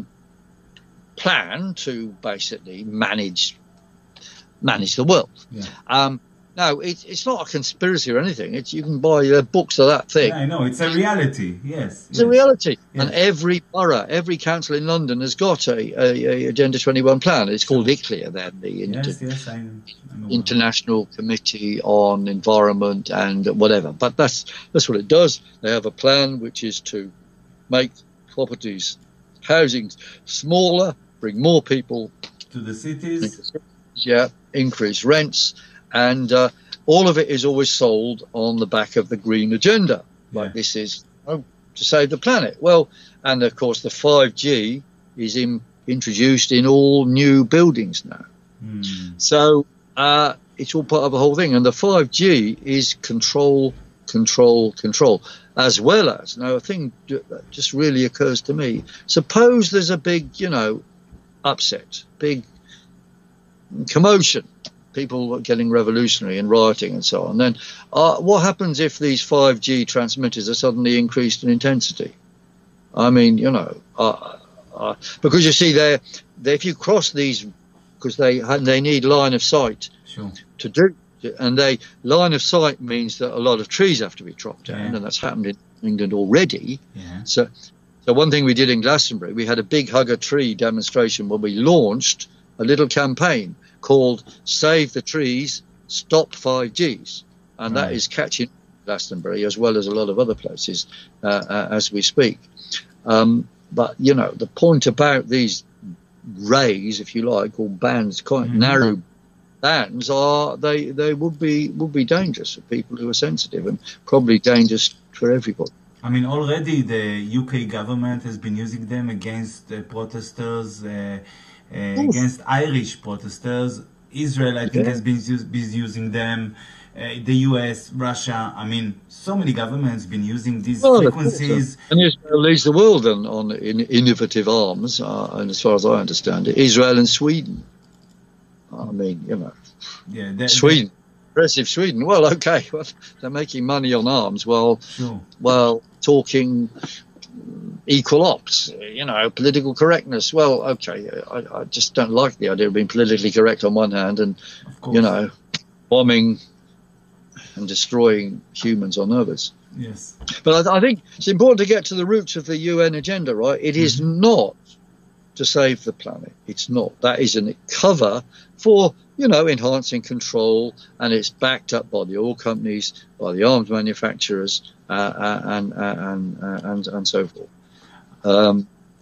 plan to basically manage manage the world. Yeah. Um, no, it, it's not a conspiracy or anything. It's, you can buy uh, books of that thing. Yeah, I know. It's a reality, yes. It's yes. a reality. Yes. And every borough, every council in London has got a, a, a Agenda twenty-one plan. It's called I C L E A, then, the Inter- yes, yes, I, I know International Committee on Environment and whatever. But that's that's what it does. They have a plan which is to make properties, housing smaller, bring more people to the cities. Yeah, increase rents. And uh, all of it is always sold on the back of the green agenda. Like yeah. this is oh, to save the planet. Well, and of course the five G is in, introduced in all new buildings now. Mm. So uh, it's all part of the whole thing. And the five G is control, control, control, as well as, now a thing that just really occurs to me. Suppose there's a big, you know, upset, big commotion. People are getting revolutionary and rioting and so on. Then uh, what happens if these five G transmitters are suddenly increased in intensity? I mean, you know, uh, uh, because you see, they're, they if you cross these, because they they need line of sight sure. to do, and they line of sight means that a lot of trees have to be chopped down, yeah. and that's happened in England already. Yeah. So, so one thing we did in Glastonbury, we had a big hug a tree demonstration where we launched a little campaign called Save the Trees, Stop five Gs. And right. that is catching Glastonbury as well as a lot of other places uh, uh, as we speak. Um, but, you know, the point about these rays, if you like, or bands, quite mm-hmm. narrow bands, are they, they would be would be dangerous for people who are sensitive and probably dangerous for everybody. I mean, already the U K government has been using them against uh, protesters, uh, Uh, against Irish protesters. Israel, I think, yeah. has been, been using them. Uh, the U S, Russia. I mean, so many governments been using these oh, frequencies. And Israel leads the world on, on in innovative arms, uh, and as far as I understand it, Israel and Sweden. I mean, you know, yeah, they're, Sweden, progressive Sweden. Well, okay, well, they're making money on arms while, sure. while talking equal ops, you know, political correctness. Well, okay, I, I just don't like the idea of being politically correct on one hand and, you know, bombing and destroying humans on others. Yes. But I, I think it's important to get to the roots of the U N agenda, right? It mm-hmm. is not to save the planet. It's not. That is a cover for, you know, enhancing control, and it's backed up by the oil companies, by the arms manufacturers, uh, uh, and, uh, and, uh, and and so forth. Um,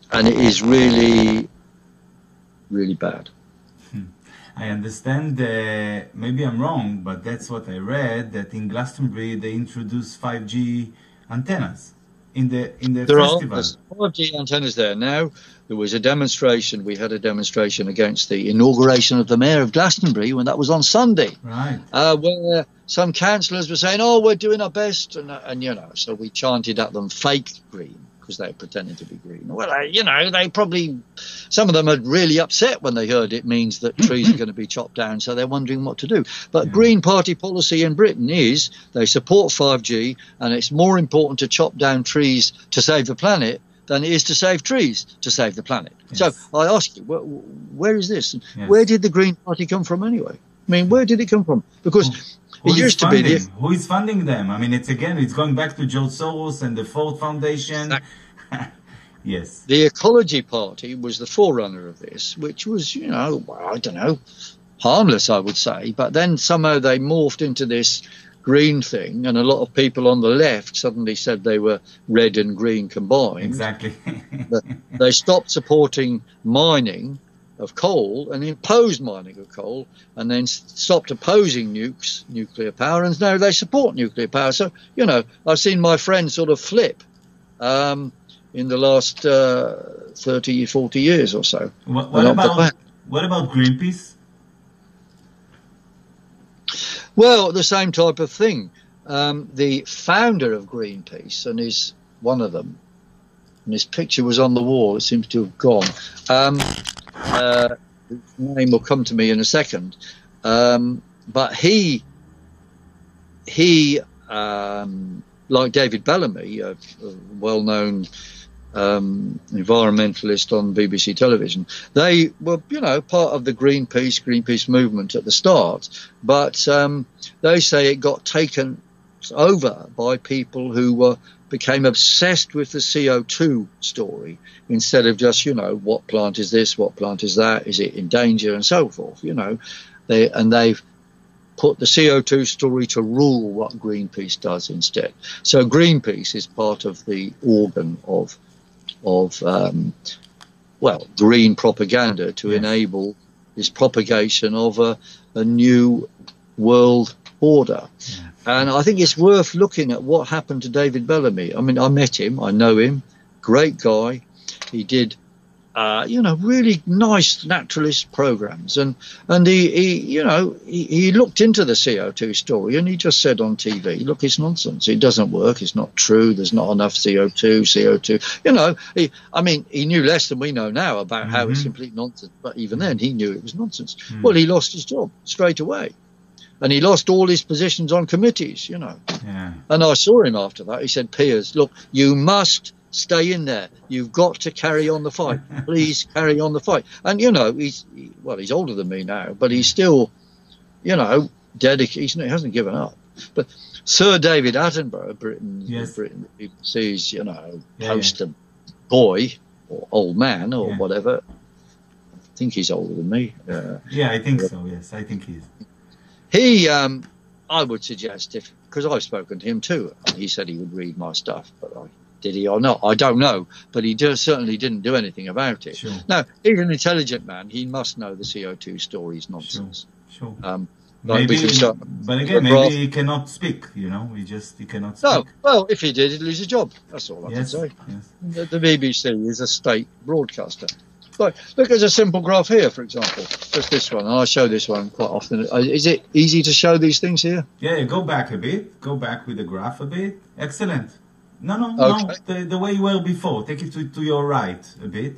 and it is really, really bad. I understand, uh, maybe I'm wrong, but that's what I read, that in Glastonbury they introduced five G antennas in the in the There festival. are there's five G antennas there now. There was a demonstration. We had a demonstration against the inauguration of the mayor of Glastonbury when that was on Sunday, Right. uh, where some councillors were saying, "Oh, we're doing our best," and, and you know, so we chanted at them fake green because they were pretending to be green. Well, uh, you know, they probably, some of them are really upset when they heard it means that trees are going to be chopped down, so they're wondering what to do. But Yeah. Green Party policy in Britain is they support five G, and it's more important to chop down trees to save the planet than it is to save trees to save the planet. Yes. So I ask you, where, where is this? Yes. Where did the Green Party come from anyway? I mean, where did it come from? Because Who it is used to be funding? the Who is funding them? I mean, it's again, it's going back to George Soros and the Ford Foundation. Yes. The Ecology Party was the forerunner of this, which was, you know, well, I don't know, harmless, I would say. But then somehow they morphed into this green thing, and a lot of people on the left suddenly said they were red and green combined. Exactly. They stopped supporting mining of coal and imposed mining of coal, and then stopped opposing nukes, nuclear power, and now they support nuclear power. So, you know, I've seen my friends sort of flip. Um, in the last uh, thirty, forty years or so. What, what about what about Greenpeace? Well, the same type of thing. Um, the founder of Greenpeace, and is one of them, and his picture was on the wall, it seems to have gone. Um, uh, his name will come to me in a second. Um, but he, he um, like David Bellamy, a, a well-known Um, environmentalist on B B C television, they were, you know, part of the Greenpeace Greenpeace movement at the start, but um, they say it got taken over by people who were became obsessed with the C O two story instead of just, you know, what plant is this, what plant is that, is it in danger, and so forth. You know, they and they've put the C O two story to rule what Greenpeace does instead. So Greenpeace is part of the organ of of, um, well, green propaganda to Yes. enable this propagation of a, a new world order. Yeah. And I think it's worth looking at what happened to David Bellamy. I mean, I met him, I know him, great guy. He did, uh, you know, really nice naturalist programs. And, and he, he you know, he, he looked into the C O two story and he just said on T V, look, it's nonsense. It doesn't work. It's not true. There's not enough C O two, C O two. You know, he, I mean, he knew less than we know now about Mm-hmm. how it's complete nonsense. But even then, he knew it was nonsense. Mm. Well, he lost his job straight away. And he lost all his positions on committees, you know. Yeah. And I saw him after that. He said, Piers, look, you must stay in there. You've got to carry on the fight. Please carry on the fight. And, you know, he's, he, well, he's older than me now, but he's still, you know, dedicated. He hasn't given up. But Sir David Attenborough, Britain, Yes. Britain, B B C's, you know, Yeah, poster boy or old man or Yeah. whatever. I think he's older than me. Uh, Yeah, I think so. Yes, I think he is. He, um, I would suggest, if because I've spoken to him too, and he said he would read my stuff, but I, did he or not? I don't know, but he do, certainly didn't do anything about it. Sure. Now, he's an intelligent man. He must know the C O two story is nonsense. Sure. Um, like we Maybe, can start, but again, maybe he cannot speak. You know, he just he cannot speak. no, well, if he did, he'd lose his job. That's all I Yes. can say. Yes. The, the B B C is a state broadcaster. Like, look, there's a simple graph here, for example. Just this one, and I show this one quite often. Uh, Is it easy to show these things here? Yeah, yeah, go back a bit. Go back with the graph a bit. Excellent. No, no, Okay. no. The, the way you were before. Take it to, to your right a bit.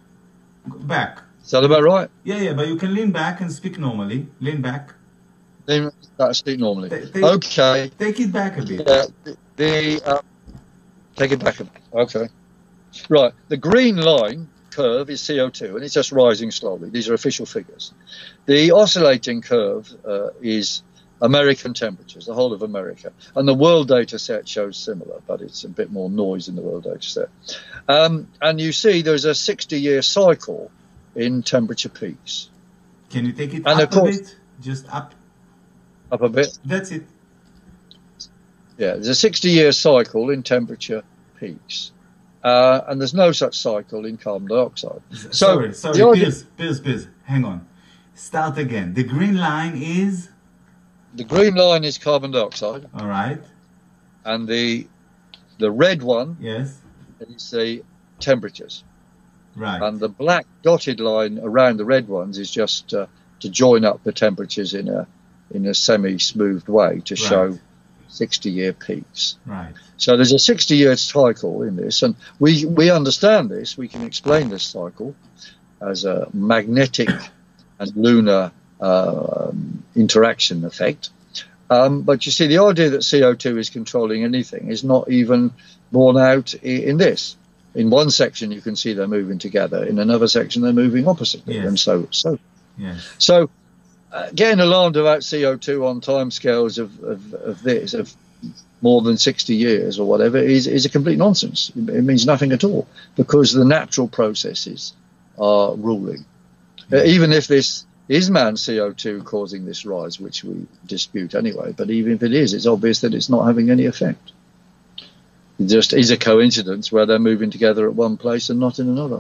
Go back. Is that about right? Yeah, yeah, but you can lean back and speak normally. Lean back. Then that's it normally. They- they- Okay. Take it back a bit. Yeah, the, the uh, take it back a bit. Okay. Right. The green line curve is C O two, and it's just rising slowly. These are official figures. The oscillating curve uh, is American temperatures, the whole of America, and the world data set shows similar, but it's a bit more noise in the world data set. Um, and you see, there's a sixty-year cycle in temperature peaks. Can you take it And up of course- a bit? Just up. Up a bit. That's it. Yeah, there's a sixty-year cycle in temperature peaks. Uh, and there's no such cycle in carbon dioxide. So, sorry, sorry, the idea, Piers, Piers, Piers, hang on. Start again. The green line is? The green line is carbon dioxide. All right. And the the red one yes. is the temperatures. Right. And the black dotted line around the red ones is just uh, to join up the temperatures in a in a semi-smoothed way to right. show sixty-year peaks. Right. So there's a sixty-year cycle in this, and we we understand this. We can explain this cycle as a magnetic and lunar uh, interaction effect. Um, but you see, the idea that C O two is controlling anything is not even borne out in, in this. In one section, you can see they're moving together. In another section, they're moving oppositely, yes. and so so. Yes. So, uh, getting alarmed about C O two on timescales of, of of this of more than sixty years or whatever is is a complete nonsense. It means nothing at all because the natural processes are ruling. Uh, even if this is man C O two causing this rise, which we dispute anyway, but even if it is, it's obvious that it's not having any effect. It just is a coincidence where they're moving together at one place and not in another.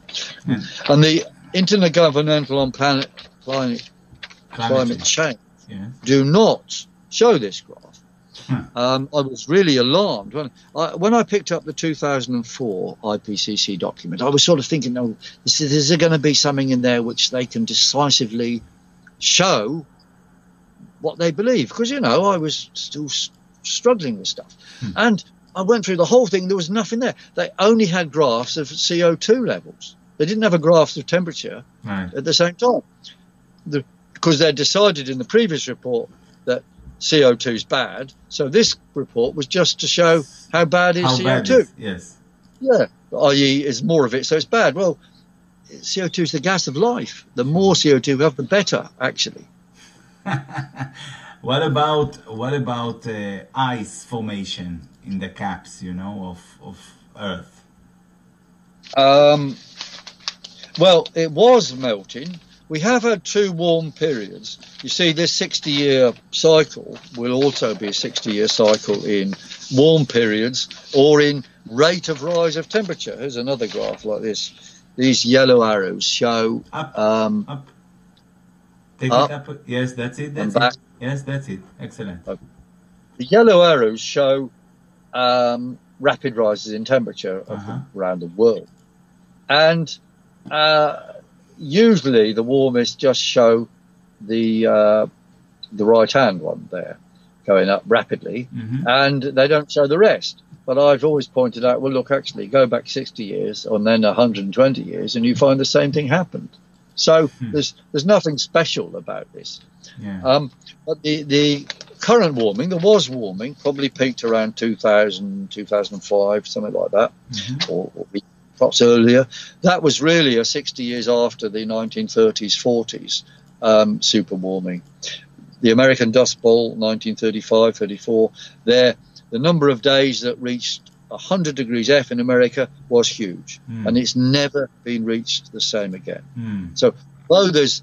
Mm. And the Intergovernmental on Planet Climate, climate, climate Change yeah. do not show this graph. Huh. Um, I was really alarmed when I, when I picked up the two thousand four I P C C document. I was sort of thinking, "Oh, is, is there going to be something in there which they can decisively show what they believe?" Because you know, I was still s- struggling with stuff, hmm. and I went through the whole thing. There was nothing there. They only had graphs of C O two levels. They didn't have a graph of temperature right. at the same time, the, because they decided in the previous report that C O two is bad. So this report was just to show how bad is how C O two. Bad is, yes. Yeah, that is, is more of it, so it's bad. Well, C O two is the gas of life. The more C O two we have, the better, actually. What about what about uh, ice formation in the caps, you know, of of Earth? Um, well, it was melting. We have had two warm periods. You see, this sixty-year cycle will also be a sixty-year cycle in warm periods or in rate of rise of temperature. Here's another graph like this. These yellow arrows show up, um, up. Take up, it up. Yes, that's it. That's and back. it. Yes, that's it. Excellent. Okay. The yellow arrows show um, rapid rises in temperature of uh-huh. the, around the world, and uh, usually the warmest just show the uh, the right hand one there going up rapidly, mm-hmm. and they don't show the rest. But I've always pointed out, well, look, actually, go back sixty years and then one hundred twenty years, and you find the same thing happened. So hmm. there's there's nothing special about this. Yeah. Um, but the, the current warming, there was warming, probably peaked around two thousand, two thousand five, something like that, mm-hmm. or, or perhaps earlier. That was really a sixty years after the nineteen thirties, forties um, super warming. The American Dust Bowl, nineteen thirty-five, thirty-four, there, the number of days that reached one hundred degrees F in America was huge, mm. and it's never been reached the same again. Mm. So, though there's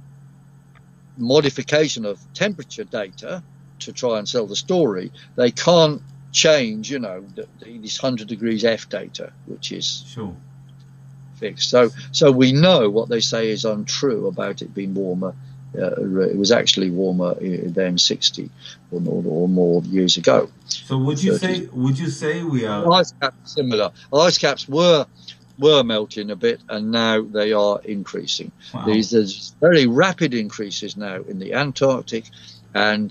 modification of temperature data to try and sell the story, they can't change, you know, the, the, this one hundred degrees F data, which is sure. fixed. So, so we know what they say is untrue about it being warmer. Uh, it was actually warmer than sixty or, or more years ago. So would you thirty. say? Would you say we are? Ice caps similar. Ice caps were were melting a bit, and now they are increasing. Wow. These there's very rapid increases now in the Antarctic, and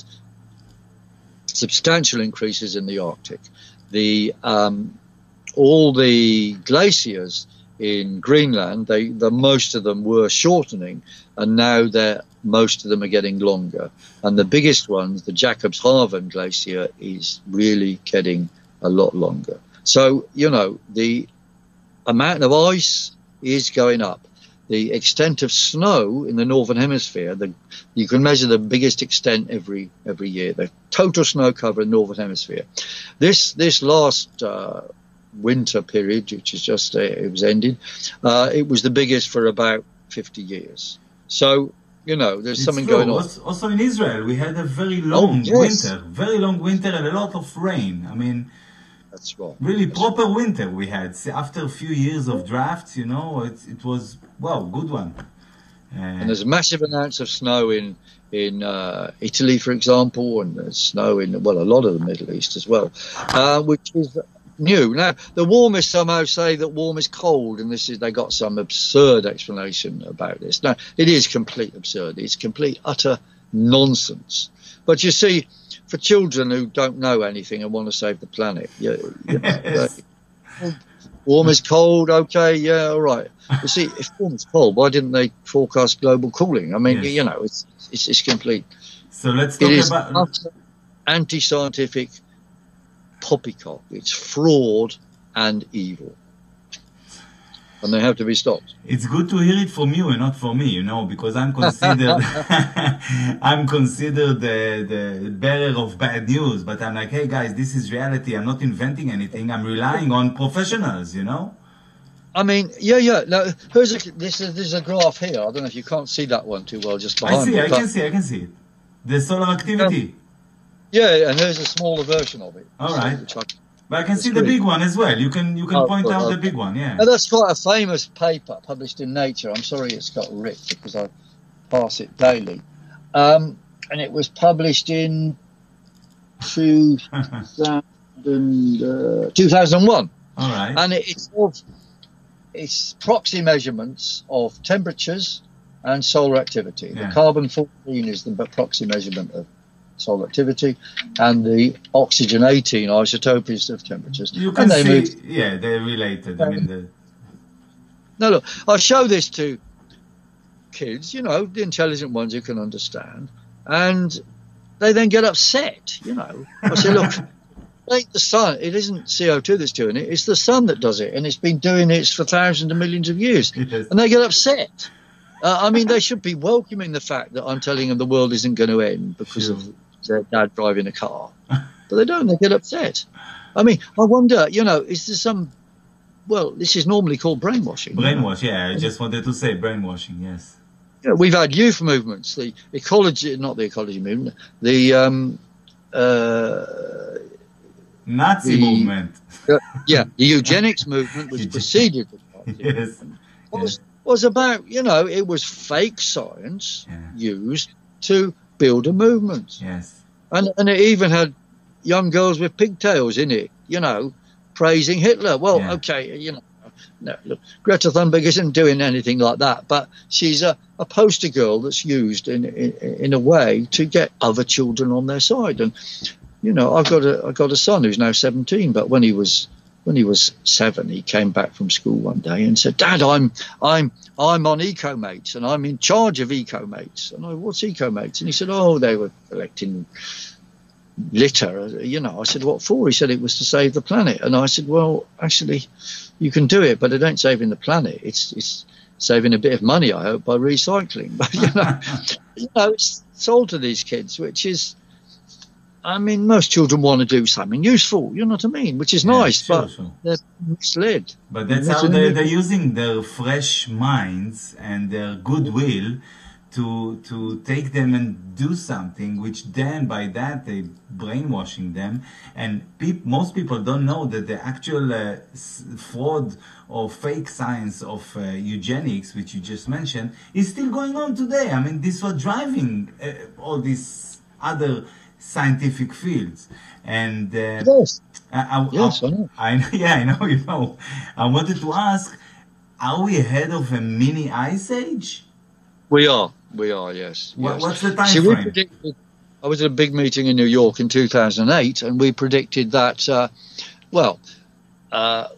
substantial increases in the Arctic. The um, all the glaciers in Greenland, they the most of them were shortening, and now they're most of them are getting longer. And the biggest ones, the Jacobshavn Glacier, is really getting a lot longer. So, you know, the amount of ice is going up. The extent of snow in the Northern Hemisphere, the, you can measure the biggest extent every every year, the total snow cover in the Northern Hemisphere. This, this last uh, winter period, which is just, uh, it was ended, uh, it was the biggest for about fifty years. So, you know, there's it's something true. going on. Also in Israel, we had a very long oh, yes. winter, very long winter and a lot of rain. I mean, That's right. Really That's proper right. winter we had. See, after a few years of drafts, you know, it, it was, well, good one. Uh, And there's massive amounts of snow in in uh, Italy, for example, and there's snow in, well, a lot of the Middle East as well, uh, which is new. Now, the warm is somehow say that warm is cold, and this is they got some absurd explanation about this. Now, it is complete absurd. It's complete utter nonsense. But you see, for children who don't know anything and want to save the planet, you, you know, yes. uh, warm is cold, okay, yeah, all right. You see, if warm is cold, why didn't they forecast global cooling? I mean, Yes. you know, it's, it's it's complete. So let's It talk is about. utter anti-scientific poppycock. It's fraud and evil, and they have to be stopped. It's good to hear it from you and not from me, you know, because I'm considered I'm considered the, the bearer of bad news. But I'm like, hey guys, this is reality. I'm not inventing anything. I'm relying on professionals, you know. I mean, yeah, yeah. Now, here's a, this is there's a graph here. I don't know if you can't see that one too well, just behind I see. me. I but- can see. I can see it. The solar activity. Yeah, and here's a smaller version of it. All right. Which I- But I can It's see the really- big one as well. You can you can Oh, point well, out the okay. big one. Yeah. Now, that's quite a famous paper published in Nature. I'm sorry it's got ripped because I pass it daily. Um, and it was published in two thousand, uh, two thousand one. All right. And it, it's, of, it's proxy measurements of temperatures and solar activity. Yeah. The carbon fourteen is the proxy measurement of solar activity, and the oxygen eighteen isotope is of temperatures. You can and they see. move. Yeah, they're related. I mean, the, No, look, I show this to kids, you know, the intelligent ones who can understand, and they then get upset, you know. I say, look, it ain't the sun, it isn't C O two that's doing it, it's the sun that does it, and it's been doing it for thousands and millions of years. Yes. And they get upset. Uh, I mean, they should be welcoming the fact that I'm telling them the world isn't going to end because Sure. of their dad driving a car. But they don't, they get upset. I mean, I wonder, you know, is there some, well, this is normally called brainwashing. you know. brainwash. Yeah, I just wanted to say brainwashing. Yes. Yeah, we've had youth movements, the ecology, not the ecology movement, the um, uh, Nazi The- movement. uh, yeah, the eugenics movement, which preceded the party, Yes. was was about, you know, it was fake science Yeah. used to build a movement, Yes. and and it even had young girls with pigtails in it, you know, praising Hitler. Well, Yeah. okay, you know. No, look, Greta Thunberg isn't doing anything like that, but she's a, a poster girl that's used in, in in a way to get other children on their side. And you know, I've got a I've got a son who's now seventeen, but when he was when he was seven, he came back from school one day and said, "Dad, I'm I'm I'm on EcoMates and I'm in charge of EcoMates." And I, "What's EcoMates?" And he said, "Oh, they were collecting litter, you know." I said, "What for?" He said, "It was to save the planet." And I said, "Well, actually, you can do it, but it ain't saving the planet. It's it's saving a bit of money, I hope, by recycling." But you know, you know, it's sold to these kids, which is, I mean, most children want to do something useful. You know what I mean? Which is Yeah, nice, sure, but sure. they're misled. But that's That's how an they're, image. they're using their fresh minds and their goodwill to to take them and do something, which then by that they brainwashing them. And peop, most people don't know that the actual uh, s- fraud or fake science of uh, eugenics, which you just mentioned, is still going on today. I mean, this was driving uh, all these other scientific fields. And uh, Yes, I, I, yes, I, I know. I know, yeah, I know, you know. I wanted to ask, are we ahead of a mini ice age? We are. We are, yes. What, yes. what's the time See, we frame? predicted, I was at a big meeting in New York in two thousand eight, and we predicted that, uh, well, uh,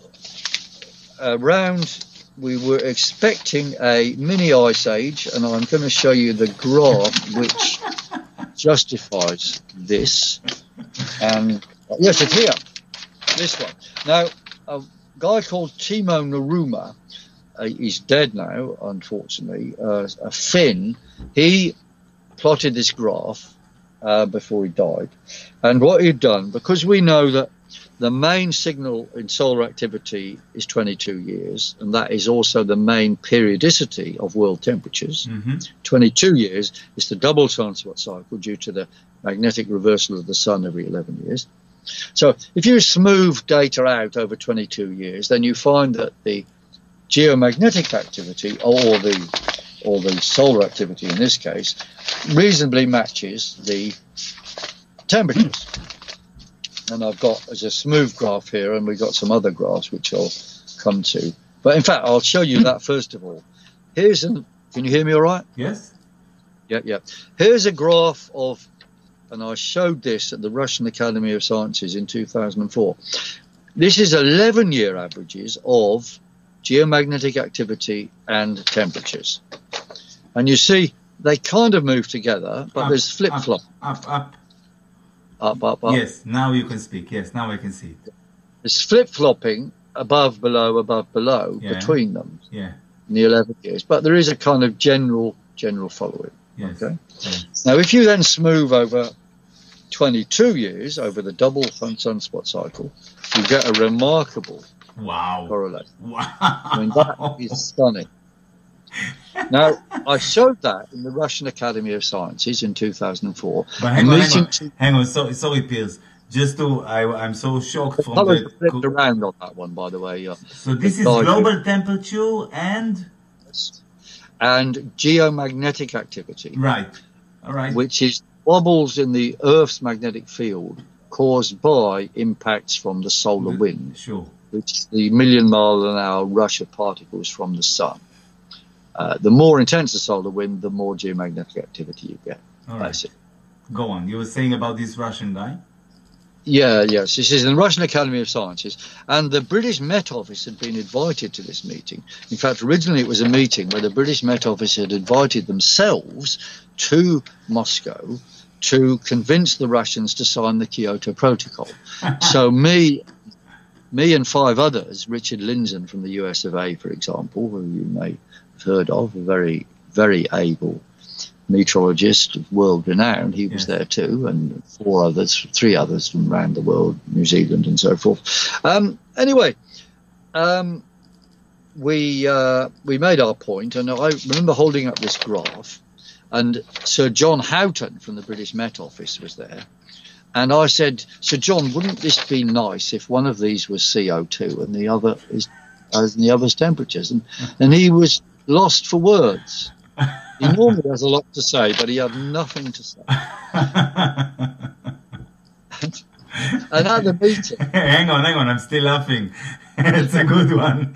around, we were expecting a mini ice age, and I'm going to show you the graph which justifies this. And yes, it's here, this one. Now, a guy called Timo Naruma, uh, he's dead now, unfortunately, uh, a Finn, he plotted this graph uh, before he died. And what he'd done, because we know that the main signal in solar activity is twenty-two years, and that is also the main periodicity of world temperatures. Mm-hmm. twenty-two years is the double sunspot cycle due to the magnetic reversal of the sun every eleven years. So if you smooth data out over twenty-two years, then you find that the geomagnetic activity, or the or the solar activity in this case, reasonably matches the temperatures. And I've got as a smooth graph here, and we've got some other graphs which I'll come to. But in fact, I'll show you that first of all. Here's an. Can you hear me all right? Yes. Yeah, yeah. Here's a graph of, and I showed this at the Russian Academy of Sciences in two thousand four. This is eleven-year averages of geomagnetic activity and temperatures. And you see, they kind of move together, but Up, there's flip-flop. Up, up, up. Up, up, up. Yes, now you can speak. Yes, now I can see it. There's flip-flopping above, below, above, below, Yeah. between them Yeah. in the eleven years. But there is a kind of general, general following. Yes. Okay. Yeah. Now, if you then smooth over twenty-two years, over the double sun- sunspot cycle, you get a remarkable Wow. correlation. Wow. I mean, that is stunning. Now, I showed that in the Russian Academy of Sciences in two thousand four. But hang on, hang meeting on, to- hang on. So, sorry, Piers. Just to, I, I'm so shocked from Colours the. flipped around on that one, by the way. Uh, So this is the- global temperature and and geomagnetic activity, right. All right. which is wobbles in the Earth's magnetic field caused by impacts from the solar wind, Sure. which is the million mile an hour rush of particles from the sun. Uh, the more intense the solar wind, the more geomagnetic activity you get. All right. Basically. Go on. You were saying about this Russian guy. Yeah, yes. This is in the Russian Academy of Sciences. And the British Met Office had been invited to this meeting. In fact, originally it was a meeting where the British Met Office had invited themselves to Moscow to convince the Russians to sign the Kyoto Protocol. So me, me and five others, Richard Lindzen from the U S of A, for example, who you may have heard of, a very, very able meteorologist of world renown, he was Yes. there too, and four others, three others from around the world, New Zealand and so forth. Um, anyway, um, we uh, we made our point, and I remember holding up this graph, and Sir John Houghton from the British Met Office was there, and I said, Sir John, wouldn't this be nice if one of these was C O two and the other is, and the other's temperatures? And and he was lost for words. He normally has a lot to say, but he had nothing to say. And at the meeting, hang on, hang on. I'm still laughing. It's a good one.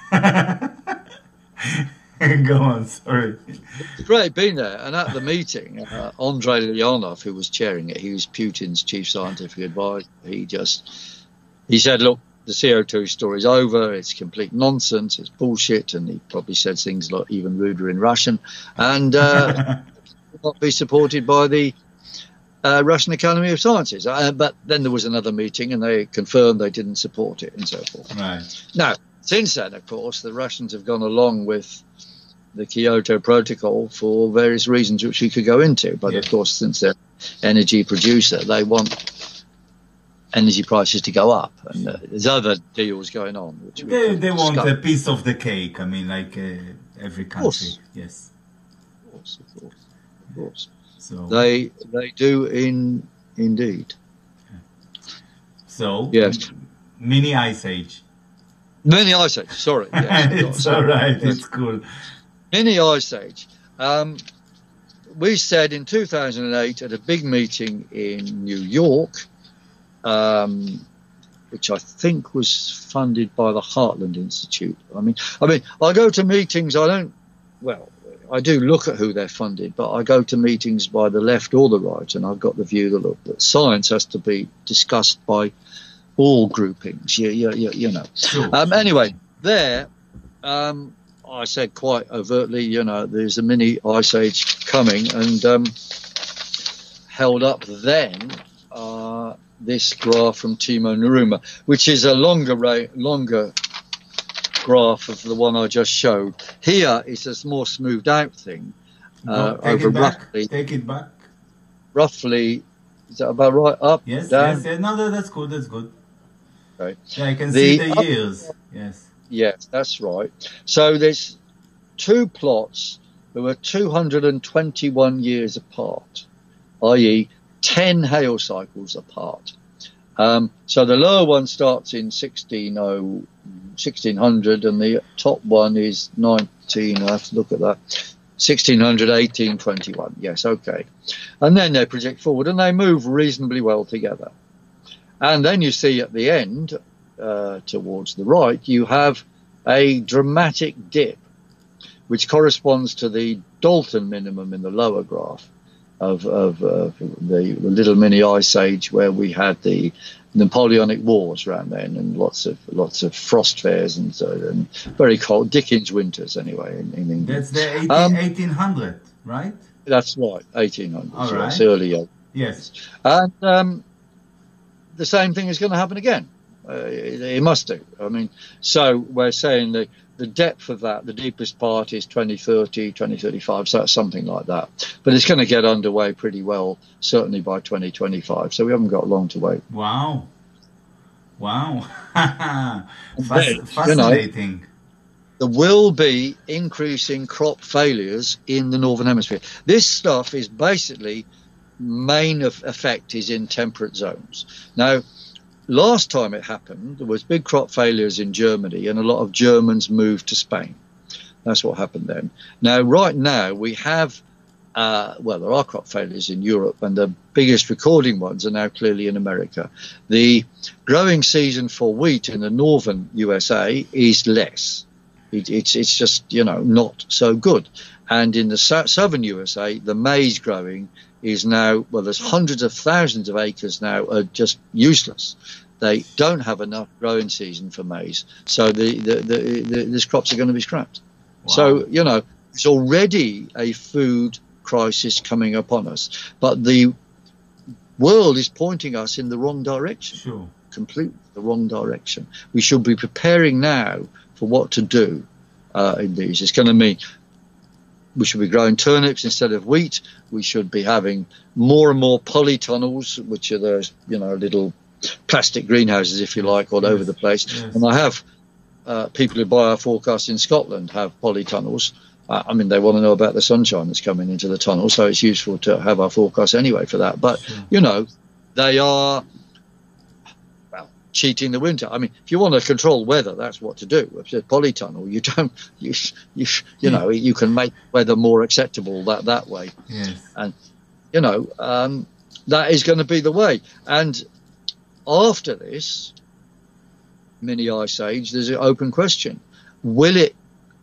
Go on. Sorry. it's great being there. And at the meeting, uh, Andrei Leonov, who was chairing it, he was Putin's chief scientific advisor. He just he said, "Look, the C O two story's over. It's complete nonsense. It's bullshit." And he probably said things like even ruder in Russian, and uh, not be supported by the uh, Russian Academy of Sciences. Uh, but then there was another meeting, and they confirmed they didn't support it, and so forth. Right. Now, since then, of course, the Russians have gone along with the Kyoto Protocol for various reasons which we could go into. But Yes. of course, since they're energy producer, they want energy prices to go up, and uh, there's other deals going on. Which we They, could they want discuss. a piece of the cake. I mean, like uh, every country. course. Yes. Of course, of course, of course. So. They they do in indeed. So. Yes. Mini ice age. Mini ice age. Sorry, yes, It's sorry. all right. Yes. It's cool. Mini ice age. Um, we said in two thousand eight at a big meeting in New York, um, which I think was funded by the Heartland Institute. I mean, I mean, I go to meetings. I don't. Well, I do look at who they're funded, but I go to meetings by the left or the right, and I've got the view that look, that science has to be discussed by all groupings. You, you, you, you know. Sure, Um, sure. anyway, there. Um, I said quite overtly, you know, there's a mini ice age coming, and um, held up then uh, this graph from Timo Nuruma, which is a longer ra- longer graph of the one I just showed. Here is a more smoothed out thing uh, Go- take over it back. roughly, Take it back. roughly, is that about right? Up, Yes, down? yes, yes. No, that, that's good. That's good. Okay. Yeah, I can The see the up- years. Yes. Yes, that's right. So there's two plots that were two hundred twenty-one years apart, that is ten hail cycles apart. Um, so the lower one starts in sixteen hundred, and the top one is nineteen. I have to look at that. sixteen hundred, eighteen twenty-one. Yes, okay. And then they project forward, and they move reasonably well together. And then you see at the end, uh, towards the right, you have a dramatic dip, which corresponds to the Dalton minimum in the lower graph of, of uh, the, the little mini ice age, where we had the Napoleonic Wars around then, and lots of lots of frost fairs and, uh, and very cold Dickens winters anyway in, in England. That's the eighteen, um, eighteen hundred, right? That's right, eighteen hundred. All so right. It's early. Yes. And um, the same thing is going to happen again. Uh, it, it must do. I mean, so we're saying the the depth of that, the deepest part is twenty thirty, twenty thirty-five, so that's something like that. But it's going to get underway pretty well, certainly by twenty twenty-five. So we haven't got long to wait. Wow. Wow. Fasc- then, fascinating. You know, there will be increasing crop failures in the Northern Hemisphere. This stuff is basically, main of effect is in temperate zones. Now, last time it happened, there was big crop failures in Germany, and a lot of Germans moved to Spain. That's what happened then. Now, right now, we have, uh, well, there are crop failures in Europe, and the biggest recording ones are now clearly in America. The growing season for wheat in the northern U S A is less. It, it's, it's just, you know, not so good. And in the so- southern U S A, the maize growing is now, well, there's hundreds of thousands of acres now are just useless. They don't have enough growing season for maize, so the, the, the, the these crops are going to be scrapped. Wow. So, you know, it's already a food crisis coming upon us, but the world is pointing us in the wrong direction. Sure. Completely the wrong direction. We should be preparing now for what to do uh, in these. It's going to mean we should be growing turnips instead of wheat. We should be having more and more polytunnels, which are those, you know, little plastic greenhouses, if you like, all yes. over the place. Yes. And I have uh, people who buy our forecasts in Scotland have polytunnels. Uh, I mean, they want to know about the sunshine that's coming into the tunnel, so it's useful to have our forecasts anyway for that. But, sure. you know, they are, well, cheating the winter. I mean, if you want to control weather, that's what to do. If it's a polytunnel, you don't, you, you, you know, you can make weather more acceptable that, that way. Yes. And, you know, um, that is going to be the way. And after this mini ice age, there's an open question. Will it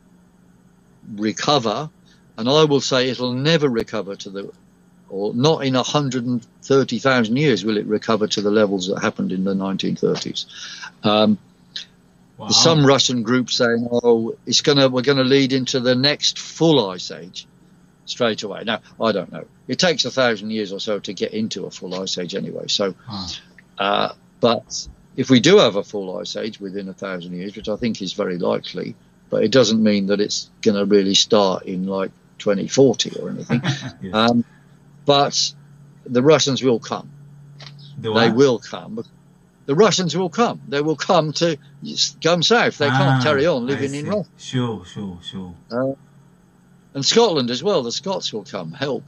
recover? And I will say it'll never recover to the, or not in one hundred thirty thousand years will it recover to the levels that happened in the nineteen thirties. Um, wow. Some Russian groups saying, oh, it's gonna, we're going to lead into the next full ice age straight away. Now, I don't know. It takes a thousand years or so to get into a full ice age anyway. So, huh. uh, but if we do have a full ice age within a thousand years, which I think is very likely, but it doesn't mean that it's going to really start in like twenty forty or anything. yeah. um, but the Russians will come. The they will come. The Russians will come. They will come to come south. They ah, can't carry on living in Russia. Sure, sure, sure. Uh, and Scotland as well. The Scots will come help.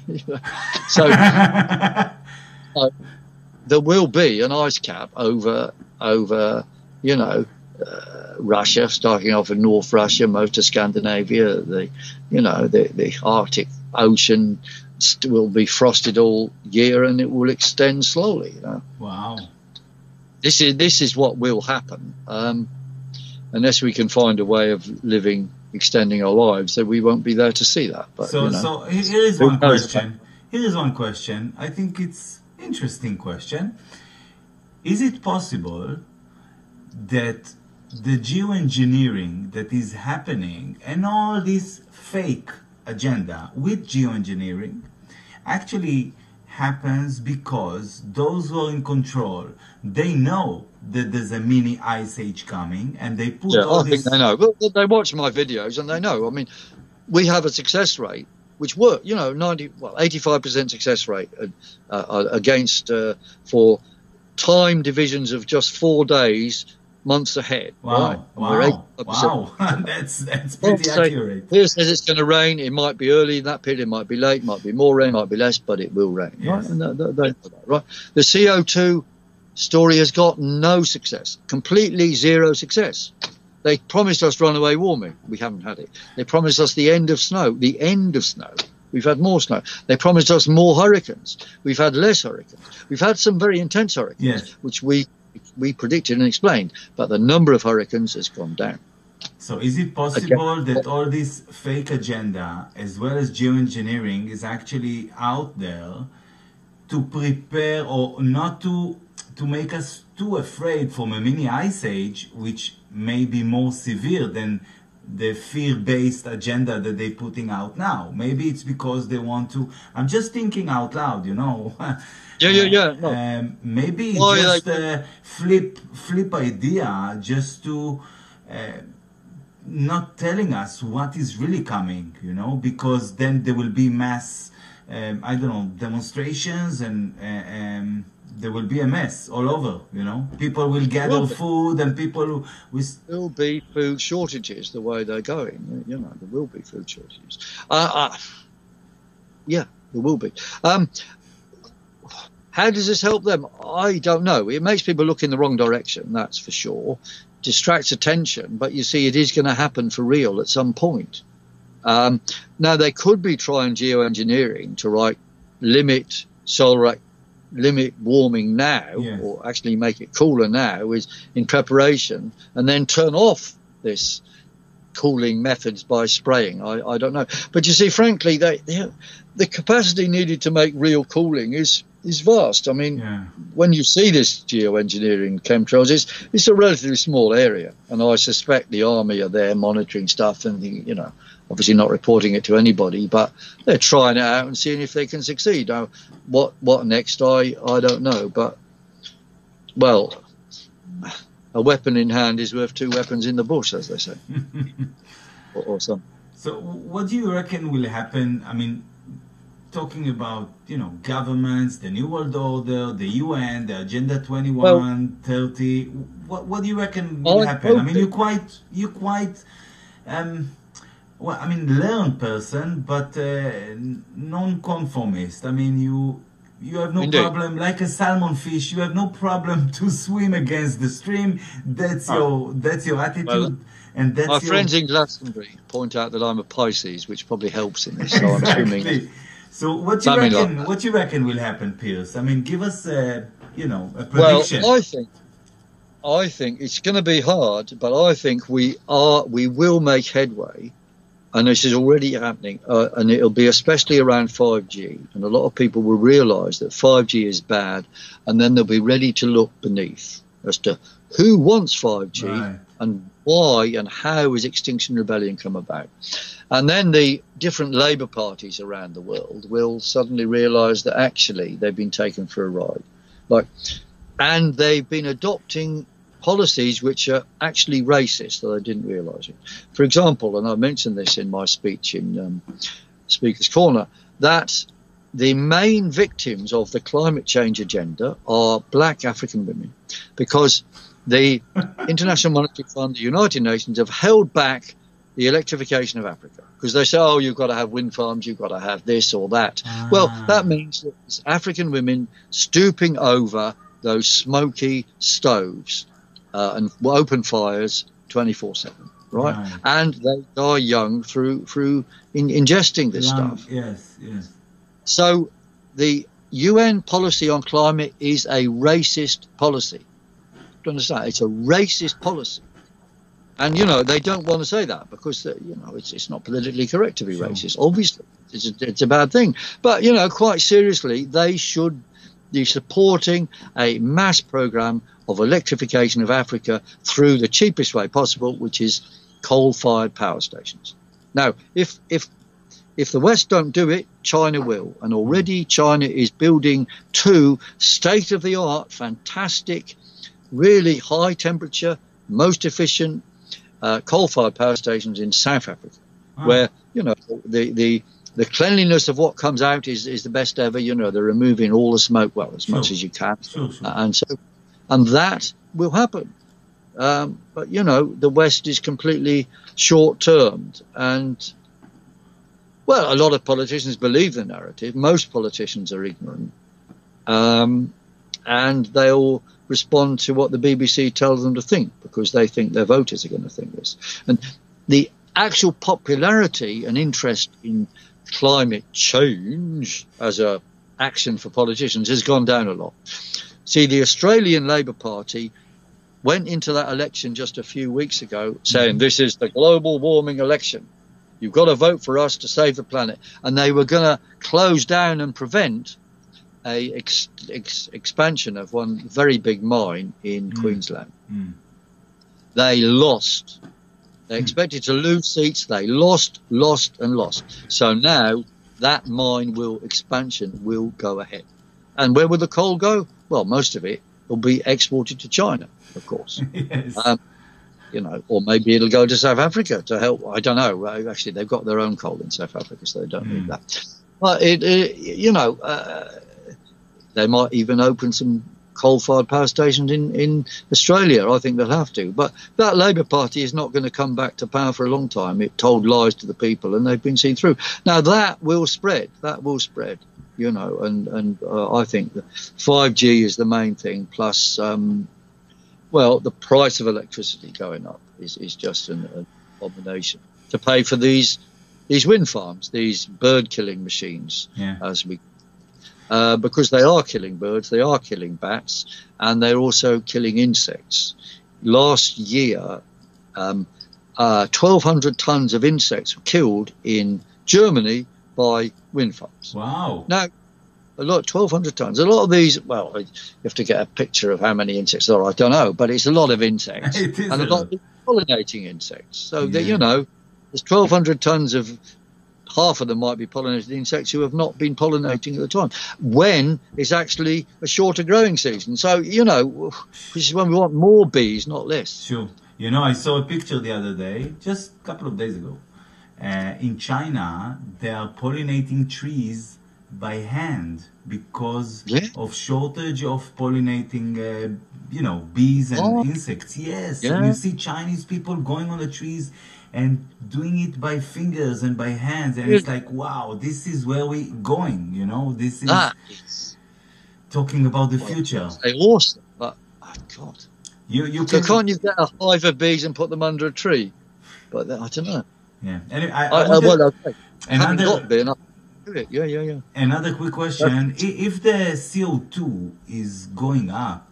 so uh, there will be an ice cap over over you know. Uh, Russia, starting off in North Russia, most of Scandinavia, the, you know, the, the Arctic Ocean st- will be frosted all year, and it will extend slowly. You know. Wow. This is this is what will happen, um, unless we can find a way of living, extending our lives, that we won't be there to see that. But, so, you know, so here is one question. Here is one question. I think it's interesting question. Is it possible that the geoengineering that is happening and all this fake agenda with geoengineering actually happens because those who are in control, they know that there's a mini ice age coming, and they put yeah, all I this... think they know. But they watch my videos and they know. I mean, we have a success rate which work, you know, ninety, well, eighty-five percent success rate uh, uh, against uh, for time divisions of just four days. Months ahead. Wow, right? wow, wow. that's that's pretty well, accurate. Here says it's going to rain. It might be early in that period. It might be late. It might be more rain. It might be less, but it will rain. Yes. Right? And they, they know that, right? The C O two story has got no success, completely zero success. They promised us runaway warming. We haven't had it. They promised us the end of snow, the end of snow. We've had more snow. They promised us more hurricanes. We've had less hurricanes. We've had some very intense hurricanes, yes. which we we predicted and explained, but the number of hurricanes has gone down. So is it possible Again. that all this fake agenda, as well as geoengineering, is actually out there to prepare or not to to make us too afraid from a mini ice age, which may be more severe than the fear-based agenda that they're putting out now? Maybe it's because they want to. I'm just thinking out loud, you know. Yeah, yeah, yeah. No. Um, maybe Why just they... a flip, flip idea, just to uh, not telling us what is really coming, you know, because then there will be mass, um, I don't know, demonstrations, and uh, um, there will be a mess all over, you know. People will gather food, and people will... There will be food shortages the way they're going. You know, there will be food shortages. Uh, uh, yeah, there will be. Um, how does this help them? I don't know. It makes people look in the wrong direction, that's for sure. Distracts attention, but you see, it is going to happen for real at some point. Um, now, they could be trying geoengineering to, right, limit solar limit warming now, yes. or actually make it cooler now, is in preparation, and then turn off this cooling methods by spraying. I, I don't know. But you see, frankly, they, they, the capacity needed to make real cooling is is vast. I mean, yeah. when you see this geoengineering chemtrails, it's, it's a relatively small area, and I suspect the army are there monitoring stuff and, you know, obviously not reporting it to anybody, but they're trying it out and seeing if they can succeed. Now, what what next, I, I don't know. But, well, a weapon in hand is worth two weapons in the bush, as they say. or, or something. So what do you reckon will happen? I mean, talking about, you know, governments, the New World Order, the U N, the Agenda twenty-one, well, thirty, what, what do you reckon will I happen? I mean, you're quite, you're quite... Um, Well, I mean, learned person, but uh, non-conformist. I mean, you you have no Indeed. problem, like a salmon fish. You have no problem to swim against the stream. That's oh. your that's your attitude, well, and that's my your... friends in Glastonbury point out that I'm a Pisces, which probably helps in this. So I'm exactly. swimming. So what you reckon? Like what you reckon will happen, Piers? I mean, give us a you know a prediction. Well, I think I think it's going to be hard, but I think we are we will make headway. And this is already happening, uh, and it'll be especially around five G. And a lot of people will realise that five G is bad, and then they'll be ready to look beneath as to who wants five G right. and why and how has Extinction Rebellion come about. And then the different Labour parties around the world will suddenly realise that actually they've been taken for a ride. Like, and they've been adopting policies which are actually racist, that I didn't realise it. For example, and I mentioned this in my speech in um, Speaker's Corner, that the main victims of the climate change agenda are black African women, because the International Monetary Fund, the United Nations, have held back the electrification of Africa, because they say, oh, you've got to have wind farms, you've got to have this or that. Ah. Well, that means that it's African women stooping over those smoky stoves Uh, and open fires twenty-four seven, right? right? And they die young through through in, ingesting this young, stuff. Yes, yes. So the U N policy on climate is a racist policy. Do you understand? It's a racist policy. And, you know, they don't want to say that because, uh, you know, it's it's not politically correct to be sure. racist. Obviously, it's a, it's a bad thing. But, you know, quite seriously, they should be supporting a mass program of electrification of Africa through the cheapest way possible, which is coal-fired power stations. Now, if if if the West don't do it, China will. And already China is building two state-of-the-art, fantastic, really high-temperature, most efficient uh, coal-fired power stations in South Africa, wow. where, you know, the the The cleanliness of what comes out is, is the best ever. You know, they're removing all the smoke, well, as sure. much as you can. Sure, sure. And so, and that will happen. Um, but, you know, the West is completely short-termed. And, well, a lot of politicians believe the narrative. Most politicians are ignorant. Um, and they'll respond to what the B B C tells them to think, because they think their voters are going to think this. And the actual popularity and interest in climate change as a action for politicians has gone down a lot. See, the Australian Labor Party went into that election just a few weeks ago saying, this is the global warming election. You've got to vote for us to save the planet. And they were going to close down and prevent a ex ex expansion of one very big mine in mm. Queensland. Mm. They lost. They expected to lose seats. They lost, lost, and lost. So now that mine will expansion will go ahead. And where will the coal go? Well, most of it will be exported to China, of course. Yes. Um, you know, or maybe it'll go to South Africa to help. I don't know. Actually, they've got their own coal in South Africa, so they don't mm. need that. But it, it you know, uh, they might even open some coal-fired power stations in, in Australia. I think they'll have to. But that Labour Party is not going to come back to power for a long time. It told lies to the people, and they've been seen through. Now, that will spread. That will spread, you know, and, and uh, I think that five G is the main thing, plus, um, well, the price of electricity going up is, is just an, an abomination. To pay for these these wind farms, these bird-killing machines, yeah. as we Uh, because they are killing birds, they are killing bats, and they're also killing insects. Last year, um, uh, twelve hundred tons of insects were killed in Germany by wind farms. Wow. Now, a lot, twelve hundred tons. A lot of these, well, you have to get a picture of how many insects there are. I don't know, but it's a lot of insects. It is and a, a lot of pollinating insects. So, yeah. that, you know, there's twelve hundred tons of, half of them might be pollinated insects who have not been pollinating at the time, when it's actually a shorter growing season. So, you know, this is when we want more bees, not less. Sure. You know, I saw a picture the other day, just a couple of days ago. Uh, in China, they are pollinating trees by hand because yeah. of shortage of pollinating, uh, you know, bees and oh. insects. Yes. Yeah. And you see Chinese people going on the trees and doing it by fingers and by hands, and it's like, wow, this is where we're going, you know, this is, that is talking about the well, future. They're awesome, but, oh God. You, you so can, can't you get a hive of bees and put them under a tree? But I don't know. Yeah. Anyway, I, I, I, I, well, okay. I haven't another, got bee and I do it. Yeah, yeah, yeah. Another quick question. If the C O two is going up,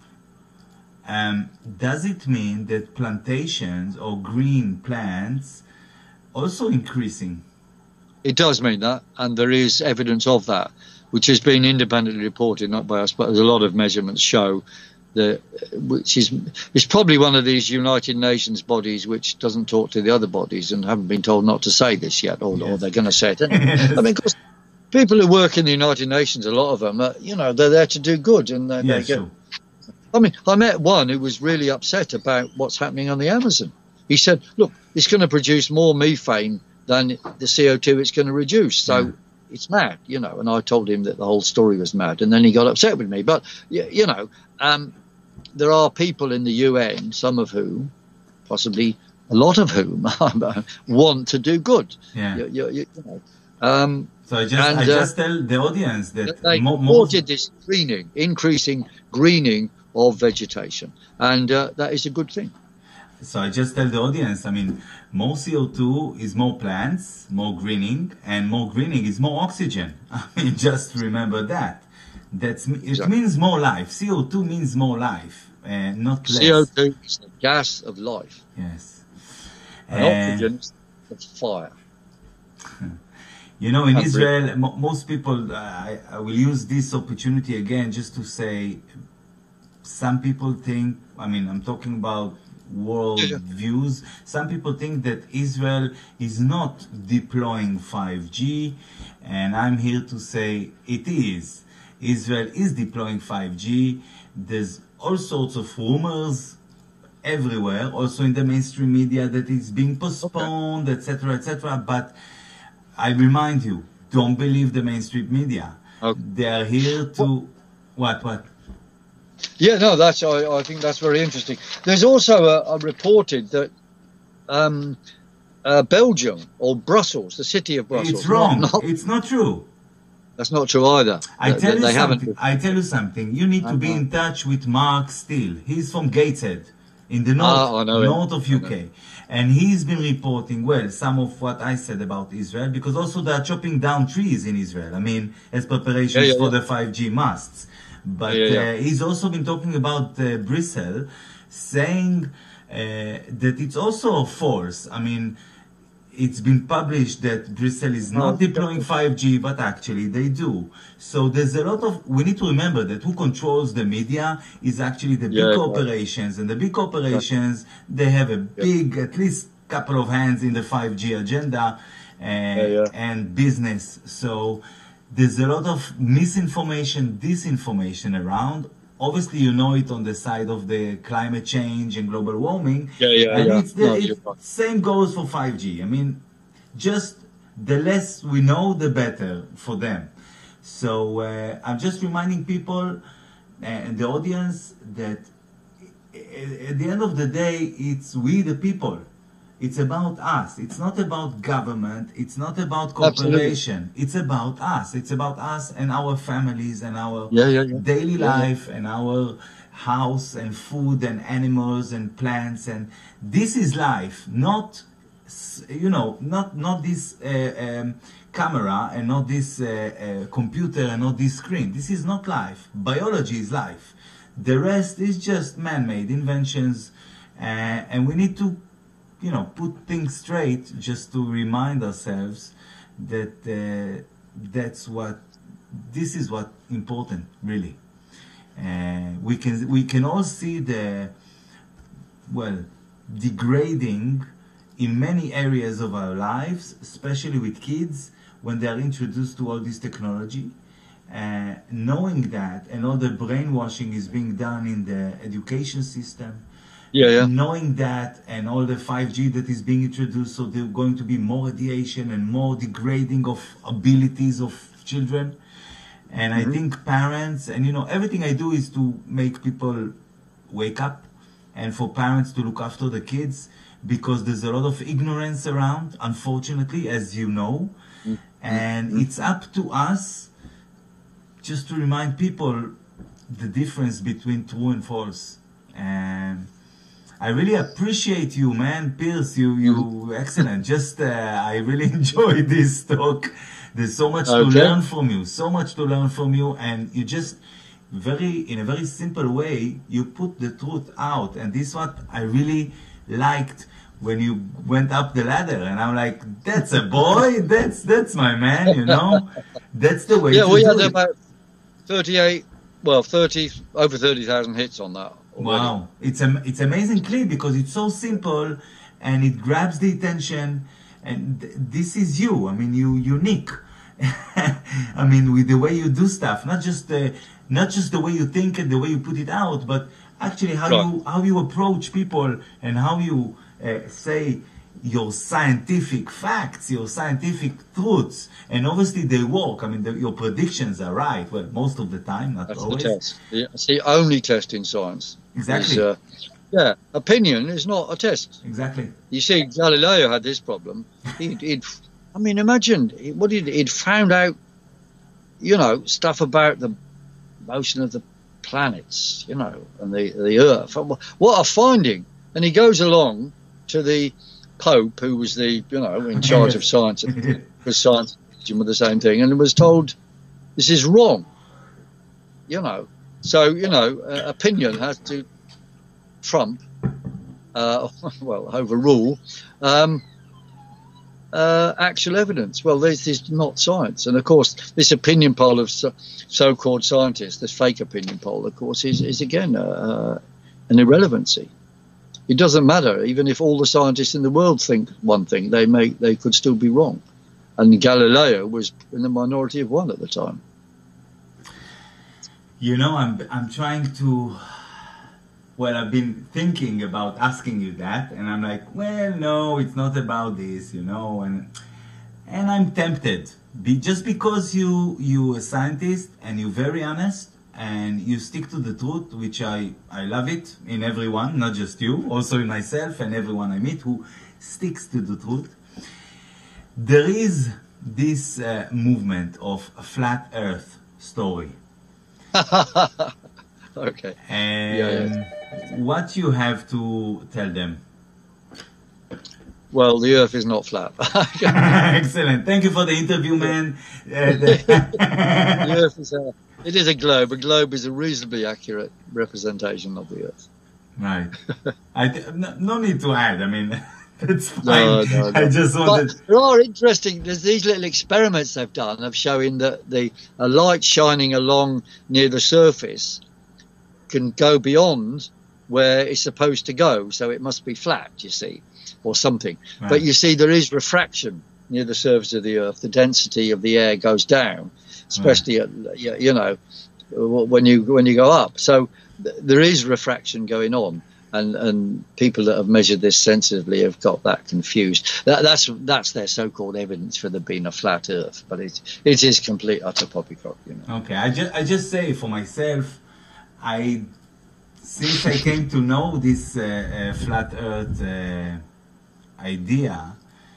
Um, does it mean that plantations or green plants also increasing? It does mean that, and there is evidence of that, which has been independently reported, not by us, but there's a lot of measurements show that, which is is probably one of these United Nations bodies which doesn't talk to the other bodies and haven't been told not to say this yet, or, yes. or they're going to say it anyway. I mean, of course, people who work in the United Nations, a lot of them, are, you know, they're there to do good, and they, yeah, they get. Sure. I mean, I met one who was really upset about what's happening on the Amazon. He said, look, it's going to produce more methane than the C O two it's going to reduce. So yeah. it's mad, you know. And I told him that the whole story was mad. And then he got upset with me. But, you know, um, there are people in the U N, some of whom, possibly a lot of whom, want to do good. Yeah. You, you, you know. Um, so I just, and, I just uh, tell the audience that they mo supported this greening, increasing greening of vegetation, and uh, that is a good thing. So I just tell the audience, I mean, more C O two is more plants, more greening, and more greening is more oxygen. I mean, just remember that. That's it exactly. means more life. C O two means more life, and uh, not less. C O two is the gas of life. Yes. And uh, oxygen is the fire. You know, in That's Israel, mo most people, uh, I, I will use this opportunity again just to say, some people think, I mean, I'm talking about world yeah. views. Some people think that Israel is not deploying five G, and I'm here to say it is. Israel is deploying five G. There's all sorts of rumors everywhere, also in the mainstream media, that it's being postponed, et cetera, et cetera. But I remind you, don't believe the mainstream media. Okay. They are here to what what. Yeah, no, that's I, I think that's very interesting. There's also a, a reported that um, uh, Belgium or Brussels, the city of Brussels. It's wrong. Not, not, it's not true. That's not true either. I They- tell you they haven't. something. I tell you something. You need to be in touch with Mark Steele. He's from Gateshead, in the north, Ah, I know him. north of U K, and he's been reporting well some of what I said about Israel, because also they are chopping down trees in Israel. I mean, as preparations Yeah, yeah, for yeah. the five G masts. But Yeah, yeah, uh, he's also been talking about uh, Brussels, saying uh, that it's also false. I mean, it's been published that Brussels is not Oh, deploying five G, but actually they do. So there's a lot of, we need to remember that who controls the media is actually the big Yeah, yeah. corporations. And the big corporations, they have a big, at least couple of hands in the five G agenda uh, yeah. and business. So there's a lot of misinformation, disinformation around. Obviously, you know it on the side of the climate change and global warming. Yeah, yeah, and yeah. it's the No, it's you're right. same goes for five G. I mean, just the less we know, the better for them. So uh, I'm just reminding people and the audience that at the end of the day, it's we the people. It's about us. It's not about government. It's not about corporation. It's about us. It's about us and our families and our Yeah, yeah, yeah. daily Yeah, yeah. life and our house and food and animals and plants. And this is life, not, s- you know, not not this uh, um, camera and not this uh, uh, computer and not this screen. This is not life. Biology is life. The rest is just man-made inventions, uh, and we need to, you know, put things straight just to remind ourselves that uh, that's what, this is what important, really. Uh, we can we can all see the, well, degrading in many areas of our lives, especially with kids when they are introduced to all this technology. Uh, knowing that, and all the brainwashing is being done in the education system, Yeah, yeah. knowing that, and all the five G that is being introduced, so there's going to be more radiation and more degrading of abilities of children. And I think parents, and you know, everything I do is to make people wake up, and for parents to look after the kids, because there's a lot of ignorance around, unfortunately, as you know. And it's up to us just to remind people the difference between true and false. And I really appreciate you, man, Pierce. You, you excellent. Just, uh, I really enjoyed this talk. There's so much to Okay. learn from you. So much to learn from you, and you just very, in a very simple way, you put the truth out, and this is what I really liked when you went up the ladder. And I'm like, that's a boy. That's that's my man. You know, that's the way Yeah, to we do had it. about thirty-eight, well, thirty, over thirty thousand hits on that already. Wow, it's a it's amazing clip because it's so simple and it grabs the attention, and th- this is you. I mean, you unique. I mean, with the way you do stuff, not just the not just the way you think and the way you put it out, but actually how Right. you how you approach people and how you uh, say your scientific facts, your scientific truths, and obviously they work. I mean, the, your predictions are right. Well, most of the time, not That's always. the test. Yeah, it's the only test in science. Exactly. Is, uh, yeah, opinion is not a test. Exactly. You see, Galileo had this problem. He'd, he'd I mean, imagine he- what he'd, he'd found out, you know, stuff about the motion of the planets, you know, and the the Earth. What a finding! And he goes along to the Pope, who was the, you know, in charge of science, because science with the same thing, and was told this is wrong. You know, so you know, uh, opinion has to trump, uh, well, overrule um, uh, actual evidence. Well, this is not science, and of course, this opinion poll of so, so-called scientists, this fake opinion poll, of course, is is again uh, an irrelevancy. It doesn't matter, even if all the scientists in the world think one thing, they may they could still be wrong. And Galileo was in the minority of one at the time. You know, I'm I'm trying to. Well, I've been thinking about asking you that, and I'm like, well, no, it's not about this, you know, and and I'm tempted, be, just because you you a scientist and you're very honest and you stick to the truth, which I I love it in everyone, not just you, also in myself and everyone I meet who sticks to the truth. There is this uh, movement of a flat Earth story. Okay. And Yeah, yeah. what you have to tell them? Well, the Earth is not flat. Excellent. Thank you for the interview, man. Uh, The Earth is a, it is a globe. A globe is a reasonably accurate representation of the Earth. right. I th- no, no need to add. I mean, that's fine. No, no, no. I just wanted. But there are interesting. There's these little experiments they've done of showing that the a light shining along near the surface can go beyond where it's supposed to go. So it must be flat, you see, or something. Right. But you see, there is refraction near the surface of the Earth. The density of the air goes down, especially at, you you know when you when you go up. So th- there is refraction going on. And, and people that have measured this sensitively have got that confused. That, that's that's their so-called evidence for there being a flat Earth, but it it is complete utter poppycock. You know. Okay, I just I just say for myself, I since I came to know this uh, uh, flat Earth uh, idea,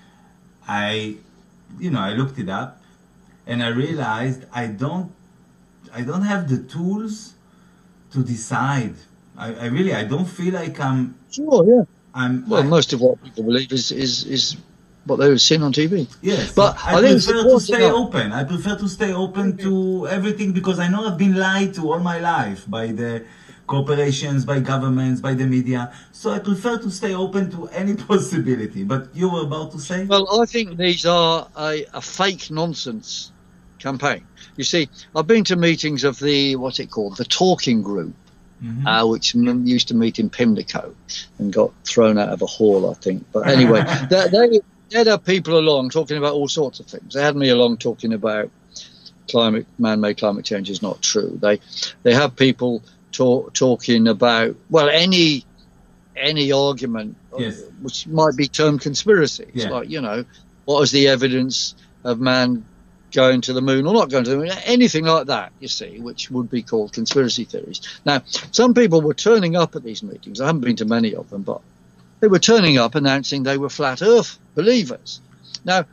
I you know I looked it up, and I realized I don't I don't have the tools to decide. I, I really, I don't feel like I'm. Sure, yeah. I'm. Well, I, most of what people believe is is, is what they've seen on T V. Yes, but I, I think it's prefer to important stay enough. open. I prefer to stay open to everything because I know I've been lied to all my life by the corporations, by governments, by the media. So I prefer to stay open to any possibility. But you were about to say? Well, I think these are a, a fake nonsense campaign. You see, I've been to meetings of the what's it called, the Talking Group. Mm-hmm. Uh, which m- used to meet in Pimlico and got thrown out of a hall, I think. But anyway, they, they, they'd have people along talking about all sorts of things. They had me along talking about climate, man-made climate change is not true. They they have people talk, talking about, well, any any argument, yes. which might be termed conspiracy. It's yeah. like, you know, what is the evidence of man going to the moon or not going to the moon, anything like that, you see, which would be called conspiracy theories. Now, some people were turning up at these meetings. I haven't been to many of them, but they were turning up announcing they were flat Earth believers. Now,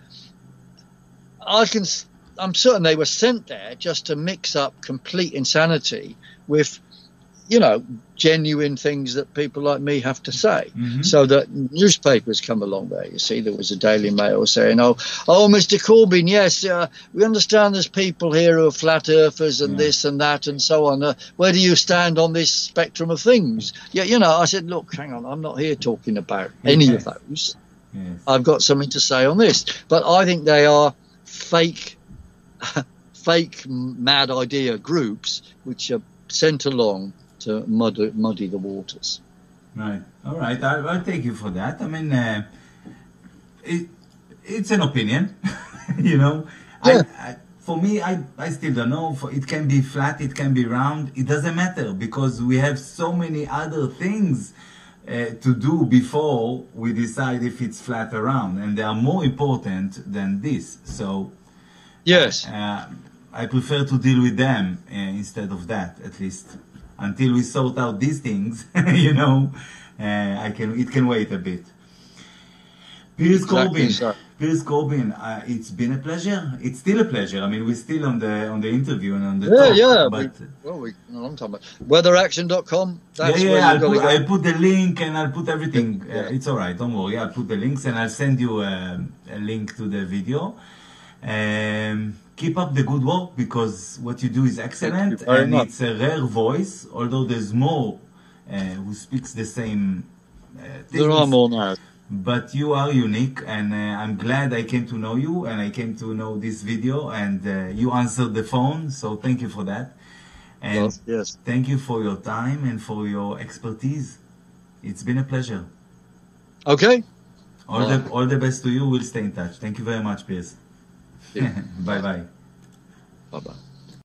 I can, I'm certain they were sent there just to mix up complete insanity with, you know, genuine things that people like me have to say. Mm-hmm. So that newspapers come along there. You see, there was a Daily Mail saying, oh, oh, Mister Corbyn, yes, uh, we understand there's people here who are flat earthers and yeah. this and that and so on. Uh, where do you stand on this spectrum of things? Yeah, you know, I said, look, hang on, I'm not here talking about yes. any of those. Yes. I've got something to say on this. But I think they are fake, fake mad idea groups which are sent along to muddy, muddy the waters. Right. All right. I'll, I'll take you for that. I mean, uh, it, it's an opinion, you know. Yeah. I, I, for me, I, I still don't know. For, it can be flat, it can be round. It doesn't matter because we have so many other things uh, to do before we decide if it's flat or round. And they are more important than this. So, yes, uh, I prefer to deal with them uh, instead of that, at least. Until we sort out these things, you know, uh, I can. It can wait a bit. Piers exactly, Corbyn, sir. Piers Corbyn, uh, it's been a pleasure. It's still a pleasure. I mean, we're still on the on the interview and on the yeah, talk. yeah. But we, well, we a long time. weather action dot com. That's yeah, yeah. where I'll put, go. I'll put the link and I'll put everything. Yeah. Uh, it's all right. Don't worry. I'll put the links and I'll send you a, a link to the video. Um, keep up the good work because what you do is excellent and much. It's a rare voice, although there's more uh, who speaks the same uh, things. There are more now. But you are unique and uh, I'm glad I came to know you and I came to know this video and uh, you answered the phone, so thank you for that. And yes, yes. Thank you for your time and for your expertise. It's been a pleasure. Okay. All, all the, right. all the best to you. We'll stay in touch. Thank you very much, Piers. Yeah. Bye bye. Bye bye.